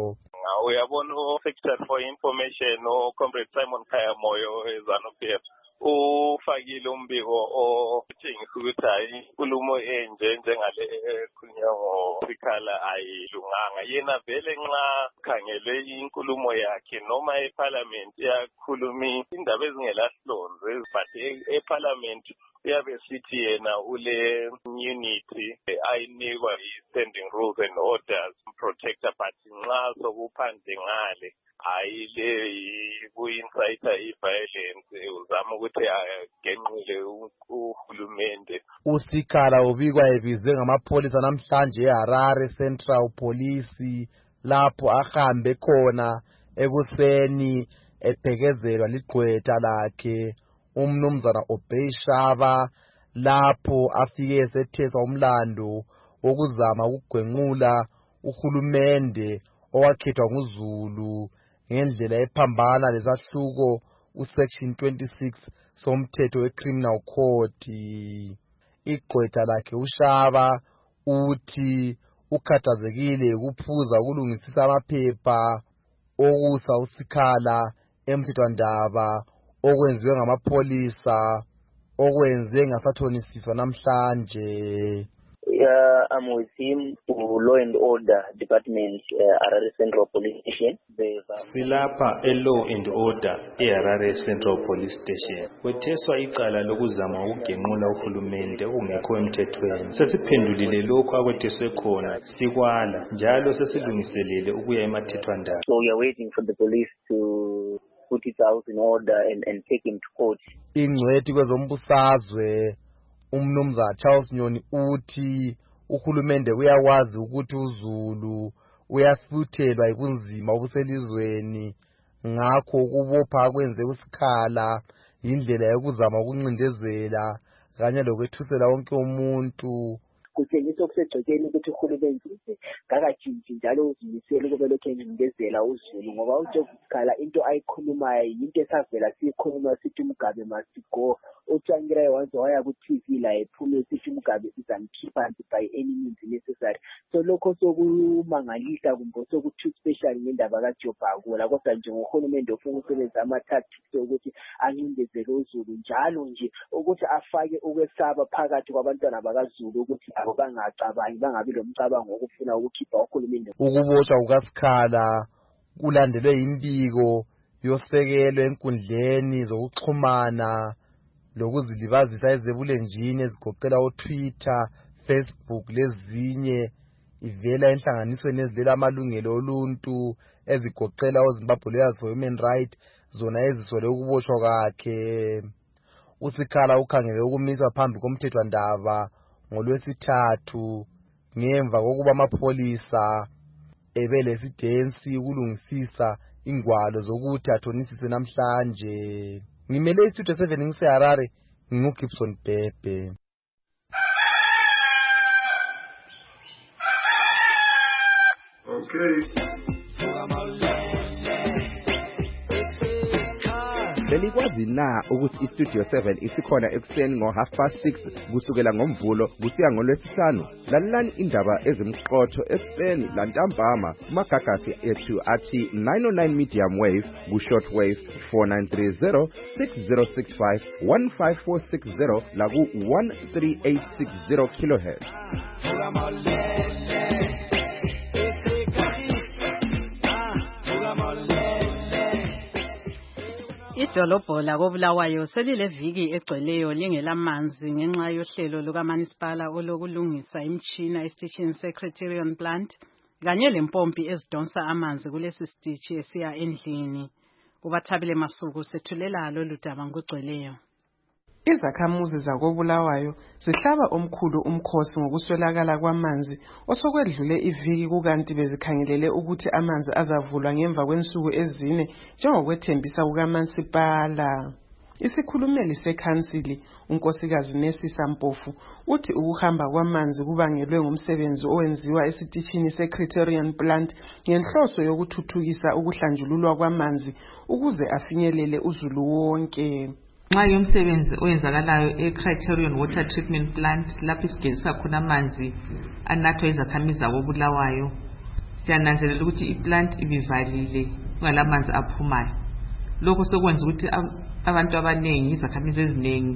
Uyabona uSecretary for Information uComrade Simon Khayamoyo ezanu P F ufakile umbiko otshengisa ukuthi hayi inkulumo enje njengale ekhulunywa ngoSikhala ayilunganga. Yena vele nxa khangele inkulumo yakhe noma eParliament yakhuluma indaba ezingelahlonze but eParliament uyabe sithi yena ule immunity ayinikwa i-standing rules and orders protector but nxa sokuphandle ngale ayile ku-inciter i-violence uzama ukuthi agenqule uhulumende. uSikhala ubikwa ebizwe ngamapholisa namhlanje eHarare Central Police lapho ahambe khona ekuseni ebhekezelwa ligqwetha lakhe umnumzana Obey Shaba lapho afike esetheswa umlando wokuzama ukugwenqula uhulumende owakhethwa nguZulu ngendlela ephambana lesahluko usection twenty-six somthetho weCriminal Code. Igqwetha lakhe uShaba uthi ukhathazekile ukuphuza ukulungisisa amaphepha okusa uSikhala emthethwandaba okwenziwe ngamapholisa okwenziwe ngasathonisiswa namhlanje. Yeah, I'm with him to Law and Order Department, uh, Harare Central Police Station. Silapha e-Law and Order e-Harare Central Police Station. Kwetheswa icala lokuzama ukugenqula uhulumende ungekho emthethweni. Sesiphendulile lokho akwetheswe khona sikwala njalo sesilungiselele ukuya emathethwandaba. So we are waiting for the police to put it out in order and, and take him to court. Ingcwethi kwezombusazwe umnumzana Charles Nyoni uthi uhulumende uyawazi ukuthi uZulu uyafuthelwa ikunzima obuselizweni ngakho ukubopha kwenze uSikhala indlela yokuzama ukuncindezela kanye lokwethusela wonke umuntu. Which sokusegcekeni ukuthi uhulumeni ngakajinji njalo uzimisele ukube lokhu engikezela uZulu ngoba uJobskhala into ayikhulumayo yinto esavela siyikhuluma sithi Mugabe must go. uTsvangirai wanze waya ku-T V la ephume sithi Mugabe sizamkhipha by any means necessary. So lokho sokumangalisa kumbe sokuthi special ngendaba kaJob akula kodwa nje uhulumende ofuna ukusebenzisa ama-tactics ukuthi ancindezele uZulu njalo nje ukuthi afake ukwesaba phakathi kwabantwana bakaZulu ukuthi abo bangacabangi bangabi lomcabango wokufuna ukukhipha uhulumende. Ukubotshwa kukaSkhala kulandelwe imbiko yosekelo enkundleni zokuxhumana lokuzilibazisa ezebulenjini ezigoqela uTwitter, Facebook lezinye ivela enhlanganisweni ezilela amalungelo oluntu ezigoqela oZimbabwe Lawyers for Human Rights zona ezisole ukubotshwa kwakhe. uSkhala ukhangele ukumiswa phambi komthethwandaba ngoLwesithathu ngemva kokuba amapholisa ebelesidensi ukulungisisa ingwalo zokuthi athonisiswe namhlanje. Ngimele iStudio seven ngiseHarare nginguGibson Bhebhe. Okay. Belikwazi na ukuthi iStudio seven isikhona ekuseni ngo half past six kusukela ngomvulo kusiya ngolwesihlanu. Lalelani indaba ezimqotho ekuseni lantambama kumagagasi ethu athi nine oh nine medium wave ku short wave four nine three zero six zero six five one five four six zero la ku one three eight six zero kilohertz. Idolobho la koBulawayo selile viki egcweleyo lingelamanzi ngenxa yohlelo lukaManisipala olokulungisa imchina esitishini seCriterion plant kanye lempompi ezidonsa amanzi kulesi sitishi esiya endlini. Kubathabile Masuku sethulela lolu daba ngogcweleyo. Izakhamuzi zakoBulawayo zihlaba omkhulu umkhosi ngokuswelakala kwamanzi osokwedlule iviki kukanti bezikhangelele ukuthi amanzi azavulwa ngemva kwensuku ezine njengokwethembisa kukaManisipala. Isikhulumeli sekhansili unkosikazi Nesisa Mpofu uthi ukuhamba kwamanzi kubangelwe ngumsebenzi owenziwa esitishini seCriterion plant ngenhloso yokuthuthukisa ukuhlanjululwa kwamanzi ukuze afinyelele uZulu wonke. Nxa yomsebenzi oyenzakalayo eCriterion water treatment plant lapho isigezisa khona amanzi anathwa izakhamizi zakoBulawayo siyananzelela ukuthi iplant ibivalile kungalamanzi aphumayo. Lokho sokwenza ukuthi abantu abanengi izakhamizi eziningi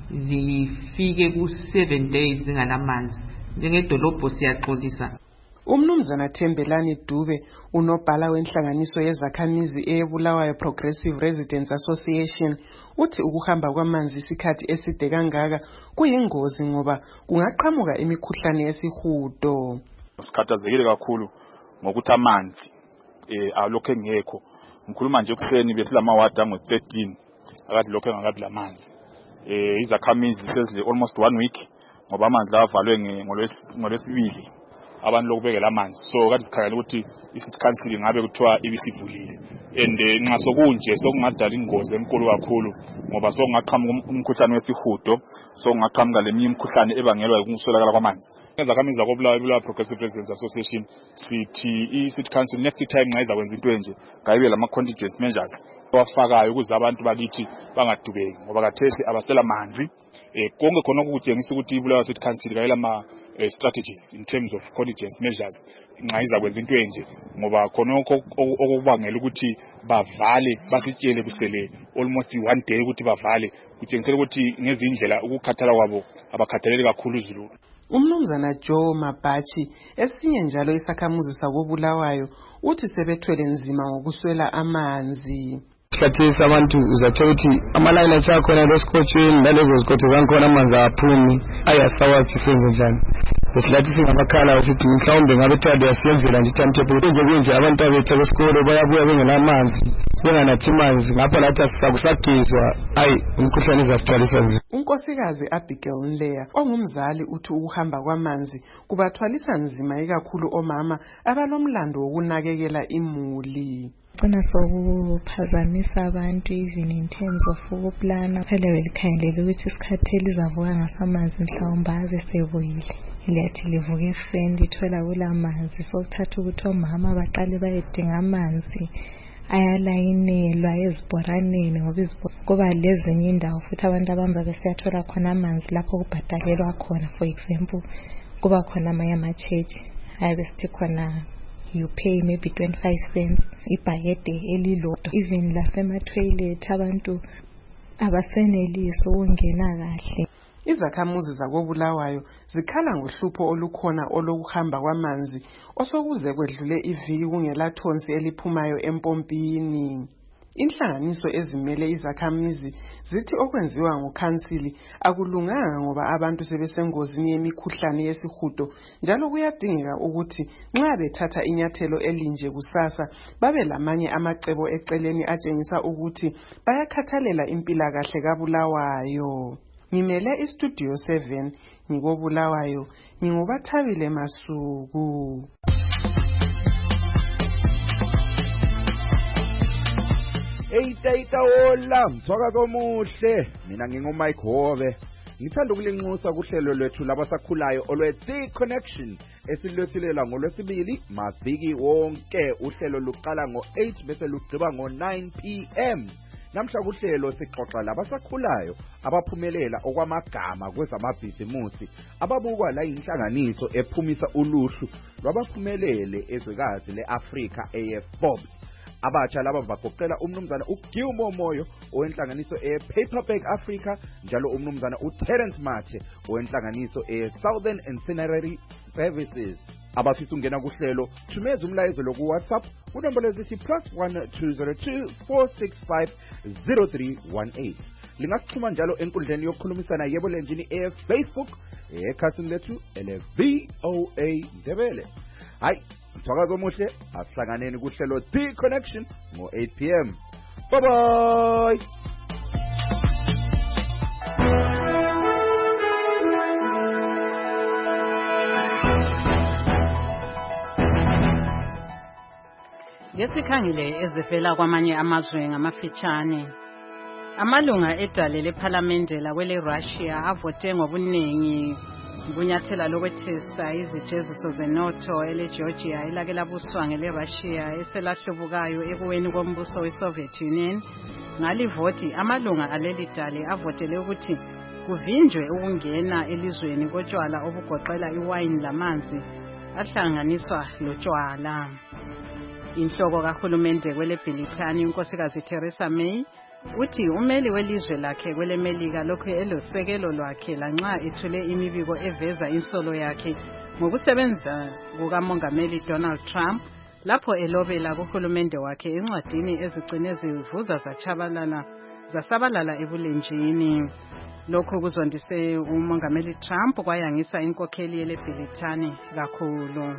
zifike ku seven days zingalamanzi. Njengedolobho siyaxolisa. Umnumzana Thembelani Dube unobhala wenhlanganiso yezakhamizi eBulawayo Progressive Residents Association uthi ukuhamba kwamanzi isikhathi eside kangaka kuyingozi ngoba kungaqhamuka imikhuhlane yesihudo. Sikhathazekile kakhulu ngokuthi amanzi eh alokho engekho. Ngikhuluma nje kuseni besilama ward ango thirteen akade lokho engakabi lamanzi. Eh izakhamizi sezile almost one week ngoba amanzi la avalwe ngolwesibili. Abantu lokubekela amanzi so kade sikhangela ukuthi isithi council ngabe kuthiwa ibisivulile and nxa sokunje sokungadala ingozi enkulu kakhulu ngoba sokungaqhamuka umkhuhlane wesihudo sokungaqhamuka leminye imikhuhlane ebangelwa ukuswelakala kwamanzi. Ezakhamizi zakoBulawayo Progressive Residents Association sithi i-city council next time nxa izakwenza into enje kayibe lama contingency measures bafakayo ukuze abantu bakithi bangadubeki ngoba kathesi abasela manzi. Eh konke khona ukutshengisa ukuthi iBulawayo City Council kayela ama strategies in terms of contingency measures nxa izakwenza into enje ngoba khona okubangela ukuthi bavale basitshele kusele almost one day ukuthi bavale kutshengisela ukuthi ngezindlela ukukhathala kwabo abakhathalele kakhulu uZulu. Umnumzana Joe Mabachi esinye njalo isakhamuzi sakoBulawayo uthi sebethwele nzima ngokuswela amanzi. Khathesi abantu uzathola ukuthi amalayini asakhona lesikotshweni nalezo zikotho zankhona amanzi aphumi ayasawa sisenze njani. Besilathi singabakhala ukuthi mhlawumbe ngabe thadi yasenzela nje timetable nje kunje abantu abethe besikole bayabuya bengelamanzi benganathi manzi ngapha lathi asisakusagezwa ayi umkhuhlane izasithwalisa nzima. Unkosikazi Abigail Nleya ongumzali uthi ukuhamba kwamanzi kubathwalisa nzima ikakhulu omama abalomlando wokunakekela imuli. Kugcina sokuphazamisa abantu even in terms of ukuplana phela belikhangelele ukuthi isikhathi elizavuka ngasamanzi mhlawumbe ave sevuyile liyathi livuka ekuseni lithola kula manzi, sokuthatha ukuthi omama baqale bayedinga amanzi ayalayinelwa ezibhoraneni ngoba kuba lezinye indawo futhi abantu abamba besiyathola khona amanzi lapho kubhadalelwa khona. For example, kuba khona amanye ama-church ayabe sithi khona you pay maybe twenty-five cents ibhakede elilodwa. Even lasema-toilet abantu abasenelisi ukungena kahle. Izakhamuzi zakoBulawayo zikhala ngohlupho olukhona olokuhamba kwamanzi osokuze kwedlule iviki kungelathonsi eliphumayo empompini. Inhlanganiso ezimele izakhamizi zithi okwenziwa ngukhansili akulunganga ngoba abantu sebesengozini yemikhuhlane yesihudo, njalo kuyadingeka ukuthi nxa bethatha inyathelo elinje kusasa babe lamanye amacebo eceleni atshengisa ukuthi bayakhathalela impilakahle kaBulawayo. Ngimele istudio seven ngikoBulawayo, nginguBathabile Masuku. Eita eita hola, mthwaka omuhle. Mina nginguMike Hobe. Ngithanda ukulinxusa kuhlelo lwethu labasakhulayo olwe-The Connection esilwethulela ngolwesibili maviki wonke. Uhlelo luqala ngo eight bese lugqiba ngo nine p m Namhla kuhlelo sixoxa labasakhulayo abaphumelela okwamagama kwezamabhizimusi ababukwa la inhlanganiso ephumisa uluhlu lwabaphumelele ezwekazi leAfrika A F Forbes. Abatsha laba bagoqela umnumzana uGilmore Moyo owenhlanganiso ePaperback Africa, njalo umnumzana uTerence Mathe owenhlanganiso eSouthern Incinerary Services. Abafisa ungena kuhlelo thumeza umlayezo lo ku WhatsApp unombolo ezithi plus one two zero two four six five zero three one eight. Lingasixhuma njalo enkundleni yokukhulumisana yebo lenjini eFacebook ekhasini lethu ele V O A Ndebele. Hayi, mthwakazo omuhle, asihlanganeni kuhlelo The Connection ngo eight p m Bye bye. Ngesikhangile ezivela kwamanye amazwe ngamafitshane. Amalunga edale lePhalamende lakwele Russia avote ngobuningi bunyathela lokwethesa izijeziso zenotho eleGeorgia elake labuswa ngele Russia eselahlubukayo ekuweni kombuso weSoviet Union. Ngalivoti amalunga aleli dale avotele ukuthi kuvinjwe ukungena elizweni kotshwala obugoqela iwine lamanzi ahlanganiswa lotshwala. Inhloko kahulumende kwele Britani unkosikazi Theresa May uthi umeli welizwe lakhe kwele Melika lokho elosekelo lwakhe lanxa ethule imibiko eveza insolo yakhe ngokusebenza kukamongameli Donald Trump lapho elobela kuhulumende wakhe encwadini ezigcine zivuza zachabalala zasabalala ebulenjini. Lokho kuzondise umongameli Trump kwayangisa inkokheli yele Britani kakhulu.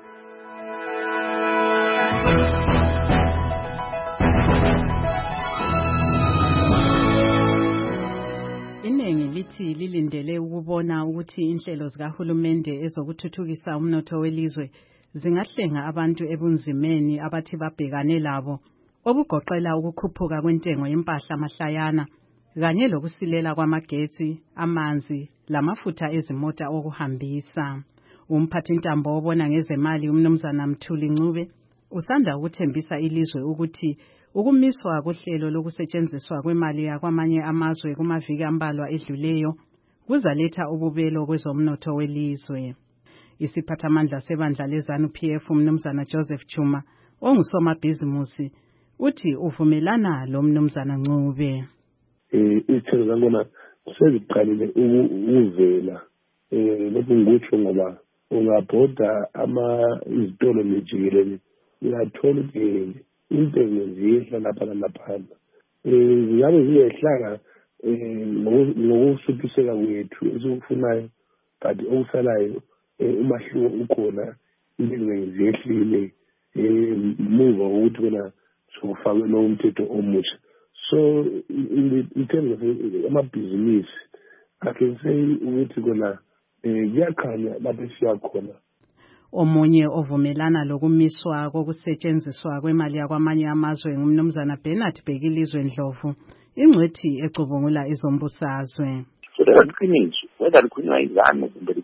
Iningi lithi lilindele ukubona ukuthi inhlelo zikahulumende ezokuthuthukisa umnotho welizwe zingahlenga abantu ebunzimeni abathi babhekane labo, obugoqela ukukhuphuka kwentengo yempahla mahlayana kanye lokusilela kwamagetsi, amanzi lamafutha ezimota okuhambisa. Umphathintambo obona ngezemali umnumzana Mthuli Ncube usanda ukuthembisa ilizwe ukuthi ukumiswa kohlelo lokusetshenziswa kwemali yakwamanye amazwe kumaviki ambalwa edluleyo kuzaletha ububelo kwezomnotho welizwe. Isiphathamandla sebandla leZANU P F umnumzana Joseph Chuma ongusomabhizimusi uthi uvumelana lo mnumzana Ncube. Eh isithelo zakhona seziqalile ukuvela eh lokhu ngikutsho ngoba ungabhoda ama izitolo lejikelele uyathola ukuthi intengo ziyehla lapha nalaphana. Eh ziyabe ziyehlanga ngokusuthiseka kwethu esikufunayo, kanti okusalayo umahluko ukhona, intengo ziyehlile muva ukuthi wena sokufakwe lo umthetho omusha. So in terms of amabhizinisi ake say ukuthi kona kuyakhanya lapho siyakhona. Omunye ovumelana lokumiswa kokusetshenziswa kwemali yakwamanye amazwe ngumnumzana Bernard Bhekilizwe Ndlovu, ingcwethi ecubungula izombusazwe. So liqiniso whether likhulunywa izanu kumbe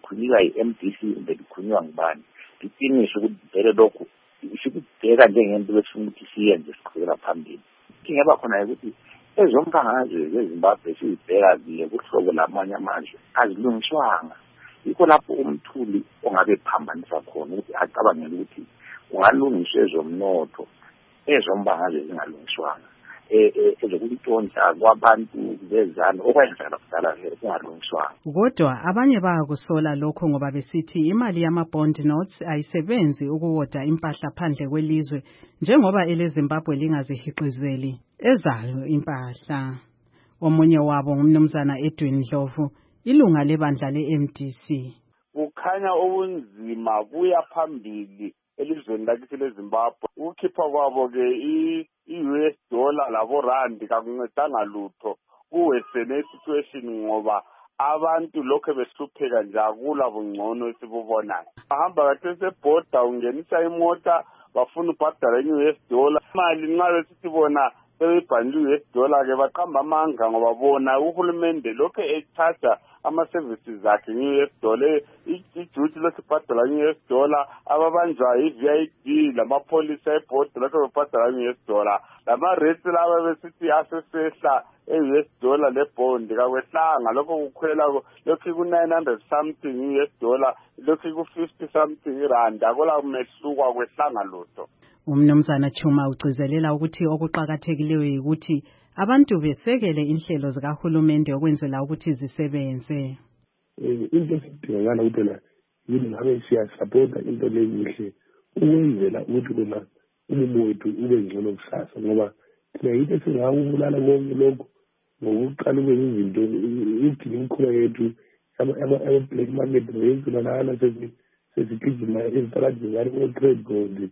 likhulunywa yi-M D C kumbe likhulunywa ngubani liqinisho ukuthi vele lokhu sikubheka njengento besifuna ukuthi siyenze siqhubekela phambili. Inkinga eba khona ukuthi ezombangazwe zeZimbabwe siyibheka zile kuhlobo lamanye amazwe azilungiswanga. Yikho lapho umthuli ongabe phambanisa khona ukuthi acabangele ukuthi kungalungiswa ezomnotho ezombangazwe zingalungiswanga. ezokuntshontsha kwabantu bezana okwenzakala kudala kungalungiswanga. Kodwa abanye bayakusola lokho ngoba besithi imali yama-bond notes ayisebenzi ukuwoda impahla phandle kwelizwe njengoba eleZimbabwe lingazihiqizeli ezayo impahla. Omunye wabo ngumnumzana Edwin Ndlovu, ilunga lebandla le-M D C. Kukhanya obunzima buya phambili elizweni lakithi leZimbabwe. Ukukhipha kwabo ke i-U S dollar labo rand kakuncedanga lutho kuwesene situation ngoba abantu lokho besihlupheka nje akula bungcono esibubonayo. Bahamba kahle sebhoda ungenisa imota bafuna ubhadala i-U S dollar. Imali nxa besithi bona sebebhanile i-U S dollar ke baqamba amanga ngoba bona uhulumende lokho ethatha ama-services akhe nge-U S dollar, ijuthi lokho ibhadala nge-U S dollar, ababanjwayo i-V I D lamapholisa ebhoda lokho bebhadala nge-U S dollar, lama-rates laba besithi asesehla e-U S dollar le-bond kakwehlanga lokho kukhwela lokho ku-nine hundred something i-U S dollar, lokho ku-fifty something irand, akola umehluko kwehlanga lutho. Umnumzana Chuma ugcizelela ukuthi okuqakathekileyo ukuthi abantu besekele inhlelo zikahulumende okwenzela ukuthi zisebenze. Into esidingakala ukuthi la yini ngabe siyasapota into leyihle ukwenzela ukuthi kona umumo wethu ube ngcono kusasa ngoba thina yinto esingakubulala konke lokho ngokuqala ube izinto ithi imikhuba yethu ama-black market reyenzela lana sesigijima ezitaladini ngale ko-trade gold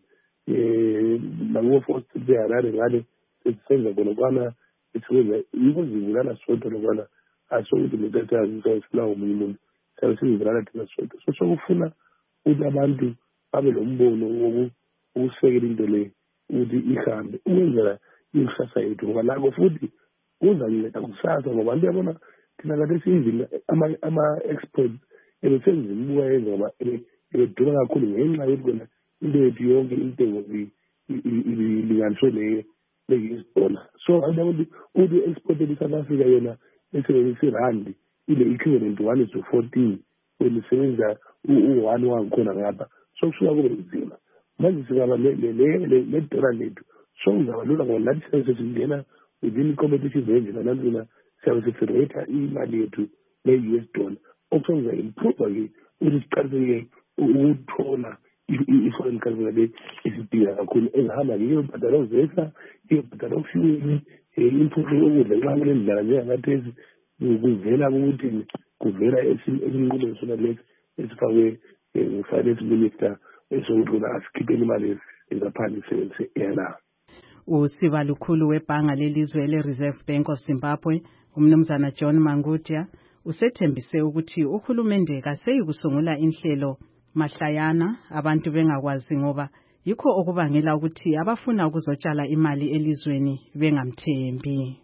nako-Forest beHarare ngale sesisenza khona kwana esikwenza yiko zibulala sodwa lokwana asokuthi lethathazisa sifuna omunye umuntu sabe sizibulala thina sodwa. So sokufuna ukuthi abantu babe lo mbono wokusekela into le ukuthi ihambe ukwenzela ikusasa yethu ngoba nako futhi kuzanceda kusasa ngoba abantu yabona thina kade siyizile ama-export ebesenza imibuka yenza ngoba ebedura kakhulu ngenxa yokuthi kona into yethu yonke intengo ilinganiswe le-U S dollar. So abantu ukuthi export eSouth Africa yona esebenzisa irandi ile equivalent one is to fourteen when isebenza u-one wangikhona ngapha so kusuka kube nzima manje singaba le-dollar lethu so kuzaba lula ngoba nathi siyabe sesingena within i-competitive range nanantsina siyabe sesireyitha imali yethu le-U S dollar okusokuza improve-ke ukuthi siqaliseke ukuthola i-foreign currency le esidinga kakhulu engihamba ngiyobhadala uzesa iyobhadala ufuel imfundo yokudla nxa kule ndlala njengakathesi kuvela ukuthi kuvela esinqumeni sona lesi esifakwe ngu-finance minister esokuthi kona asikhipheni imali ezaphandle isebenzise eyala. Usiba lukhulu webhanga lelizwe le-Reserve Bank of Zimbabwe umnumzana John Mangudya usethembise ukuthi uhulumende kaseyikusungula inhlelo mahlayana abantu bengakwazi ngoba yikho okubangela ukuthi abafuna ukuzotshala imali elizweni bengamthembi.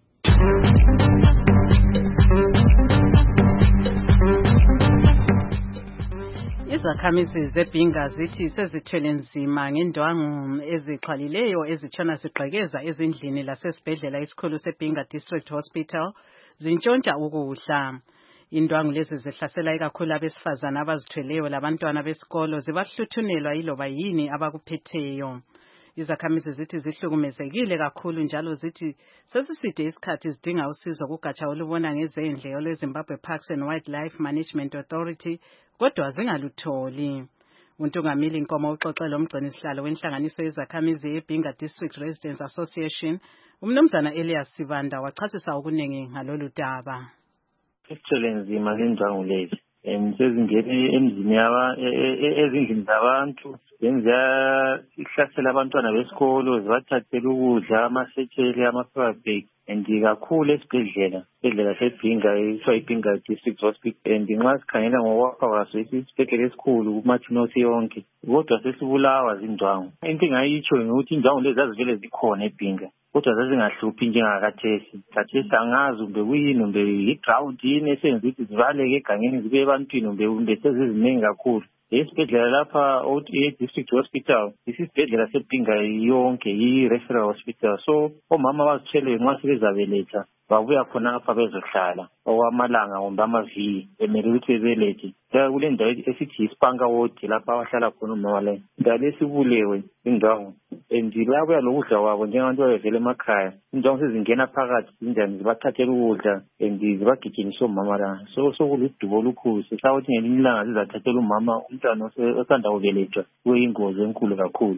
Izakhamizi zebhinga zithi sezithwele nzima ngendwangu ezixhwalileyo ezitshona zigqekeza ezindlini lasesibhedlela esikhulu seBhinga District Hospital zintshontsha ukudla. Indwangu lezi zihlasela ikakhulu abesifazana abazithweleyo labantwana besikolo zibahluthunelwa yiloba yini abakuphetheyo. Izakhamizi zithi zihlukumezekile kakhulu njalo zithi sesiside isikhathi zidinga usizo kugatsha olubona ngezendle olweZimbabwe Parks and Wildlife Management Authority kodwa zingalutholi. Untungamili Nkomo uxoxela umgcini sihlalo wenhlanganiso yezakhamizi eBhinga District Residents Association umnumzana Elias Sibanda wachasisa okuningi ngalolu daba. Sesithwele nzima ngendwangu lezi sezingene emzini ezindlini zabantu zenza ihlasela abantwana besikolo zibathathela ukudla amasetsheli ama-paper and kakhulu esibhedlela isibhedlela seBhinga ekuthiwa iBhinga District Hospital and nxa sikhangela ngokwakha kwaso isibhedlela esikhulu kumathinosi yonke kodwa sesibulawa zindwangu. Into engayitsho ukuthi indwangu lezi zazivele zikhona eBhinga kodwa zazingahluphi njengakathesi. Kathesi angazi umbe kuyini umbe i-drought yini esenza ukuthi zivaleke egangeni zibe ebantwini umbe umbe seziziningi kakhulu. Isibhedlela lapha e-district hospital isibhedlela sepinga yonke i-referral hospital, so omama bazitshele nxa sebezabeletha babuya khonapha bezohlala okwamalanga kumbe amaviki emele ukuthi bebelethe. Kule ndawo esithi ispanka ward lapha abahlala khona umama leyo ndalo esibulewe indwangu, and bayabuya lokudla kwabo njengabantu babevela emakhaya. Indwangu sezingena phakathi zinjani zibathathela ukudla and zibagijinyisa omama la, so sokuludubo olukhulu. Sihlakuthi ngelinye ilanga zizathathela umama umntwana osanda kubelethwa kuyingozi enkulu kakhulu.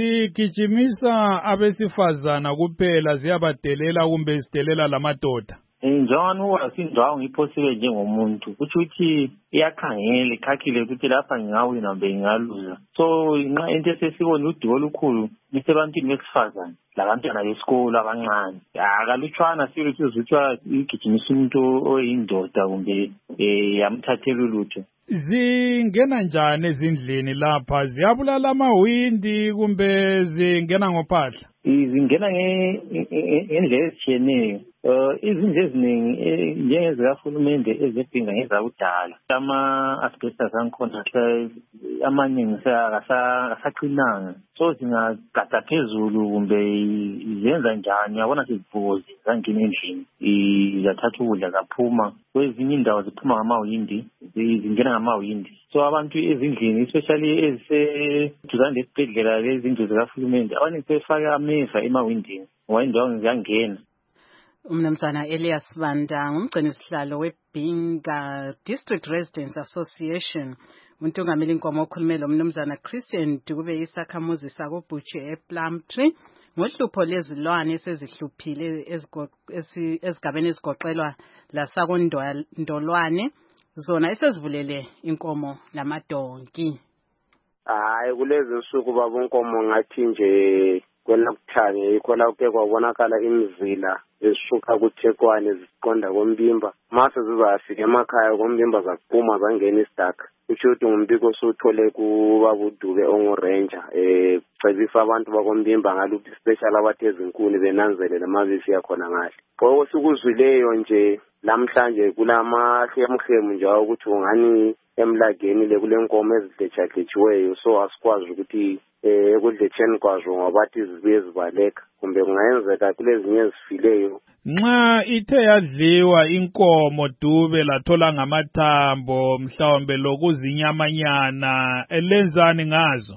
Zigijimisa abesifazana kuphela ziyabadelela kumbe zidelela lamadoda? Njani uwazi indwangu iphosile njengomuntu kuthi ukuthi iyakhangela ikhakhile ukuthi lapha ngingawina mbe ngingaluza. So nxa into esesibona udubo olukhulu lisebantwini besifazane labantwana besikolo abancane. Akalutshwana sile sizutshwa igijimisa umuntu oyindoda kumbe yamthathela ulutho. Zingena njani ezindlini lapha? Ziyabulala amawindi kumbe zingena ngophahla? Zingena ngendlela ezitshiyeneyo. Izindlu eziningi njengezikahulumende ezepinga ngezakudala. Ama-asbestos angikhona amaningi akasaqinanga, so zingagada phezulu kumbe zenza njani, yabona sezibhozi zangena endlini zathatha ukudla zaphuma. Kwezinye indawo ziphuma ngamawindi, zingena ngamawindi. So abantu ezindlini especially eziseduzane lesibhedlela lezindlu zikahulumende abaningi sebefaka ameva emawindini ngoba indawo ziyangena. Umnumzana Elias Banda ngumgcini sihlalo weBinga District Residents Association. Untungameli inkomo okhulumela umnumzana Christian Dube isakhamuzi sakobhutshe ePlumtree ngohlupho lezilwane esezihluphile ezigabeni ezigoqelwa lasakondolwane zona esezivulele inkomo lamadonki. Hayi kulezi nsuku babonkomo ngathi nje kwelakuthanye yikho la kuke kwabonakala imizila ezishuka kuThekwani ziqonda koMbimba. Mase zizafika emakhaya koMbimba zakuphuma zangena isidaka. Kusho ukuthi ngumbiko osuthole kubabuDube ongoranger eh cebisa abantu bakoMbimba ngaluphi special abathezi inkuni benanzelele mabisi yakhona ngahle. Pho sikuzwileyo nje namhlanje kulama hemhemu nje ukuthi ungani emlageni le kulenkomo ezidletshagletshiweyo, so asikwazi ukuthi eh ekudletsheni kwazo ngabathi zibuye zibaleka kumbe kungayenzeka kulezinye ezifileyo. Nxa ithe yadliwa inkomo Dube lathola ngamathambo mhlawumbe lokuzinyamanyana elenzani ngazo?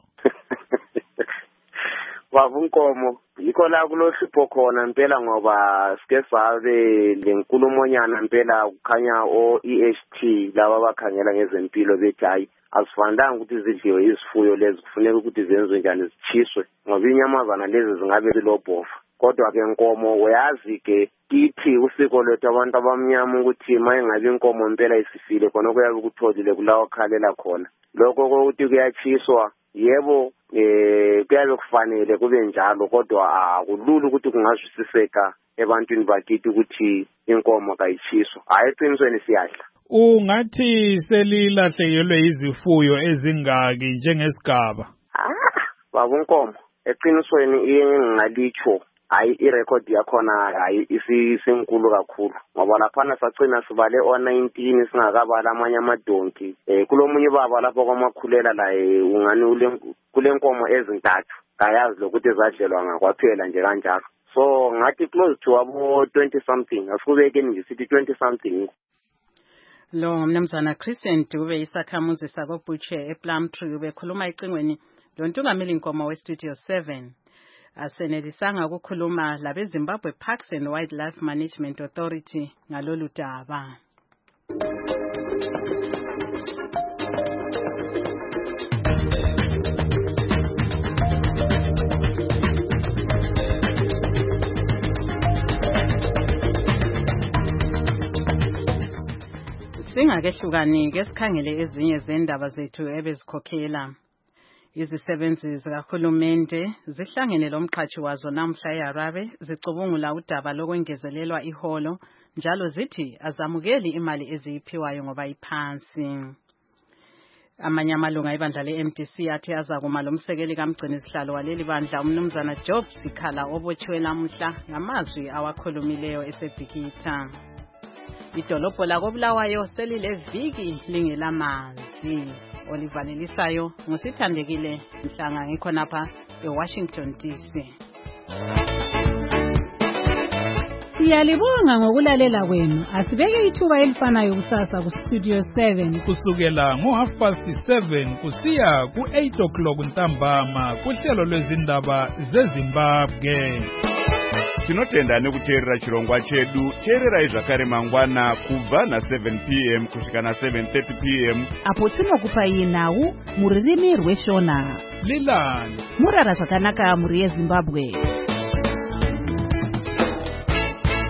Babunkomo yikho la kulohlupho khona impela ngoba sike sabe lenkulumonyana impela kukhanya o E H T laba bakhangela ngezempilo bethi hayi asifanelanga ukuthi zidliwe izifuyo lezi, kufuneka ukuthi zenziwe njani zichiswe ngoba inyamazana lezi zingabe zilobhofa. Kodwa ke inkomo uyazi ke kithi usiko lwethu abantu abamnyama ukuthi mayingabe inkomo impela isifile khona kuyabe kutholile kulawo khalela khona lokho ukuthi kuyachiswa. Yebo eh kuyabe kufanele kube njalo, kodwa akulula ukuthi kungazwisiseka ebantwini bakithi ukuthi inkomo kayichiswa. Hayi eqinisweni siyadla. Ungathi selilahlekelwe izifuyo ezingaki njengesigaba? Ah, babonkomo eqinisweni ingalicho hayi irecord yakhona hayi isinkulu kakhulu ngoba laphana sacina sibale o nineteen singakabala amanye amadonki. Eh kulomunye baba lapho kwamakhulela la ungani ule kulenkomo ezintathu ayazi lokuthi zadlelwa ngakwaphela nje kanjalo. So ngathi close to abo twenty something, asikubekeni nje sithi twenty something. Lo mnumzana Christian Dube isakhamuzi sakobhutshe ePlumtree bekhuluma icingweni lontungameli inkomo weStudio seven. Asenelisanga ukukhuluma labeZimbabwe Parks and Wildlife Management Authority ngalolu daba. Singakehlukani ke sikhangele ezinye zendaba zethu ebezikhokhela. Izisebenzi zikahulumende zihlangene lomqhashi wazo namhla eHarare zicubungula udaba lokwengezelelwa iholo njalo zithi azamukeli imali eziyiphiwayo ngoba iphansi. Amanye amalunga ebandla le-M D C athi azakuma lo msekeli kamgcini sihlalo waleli bandla umnumzana Job Sikhala obotshiwe namuhla ngamazwi awakhulumileyo esedikitha. Idolobho lakobulawayo selileviki lingelamanzi. Olivalelisayo ngusithandekile Mhlanga ngikhonapha eWashington D C. Siyalibonga ngokulalela kwenu. Asibeke ithuba elifanayo kusasa ku Studio seven kusukela ngo half past seven kusiya ku eight o'clock ntambama kuhlelo lwezindaba zeZimbabwe. Tinotenda nekuteerera chirongwa chedu teerera zvakare mangwana kubva na seven p m kusvika na seven thirty p m apo tinokupai nhau muririmi rweshona Lilani murara zvakanaka muri yeZimbabwe.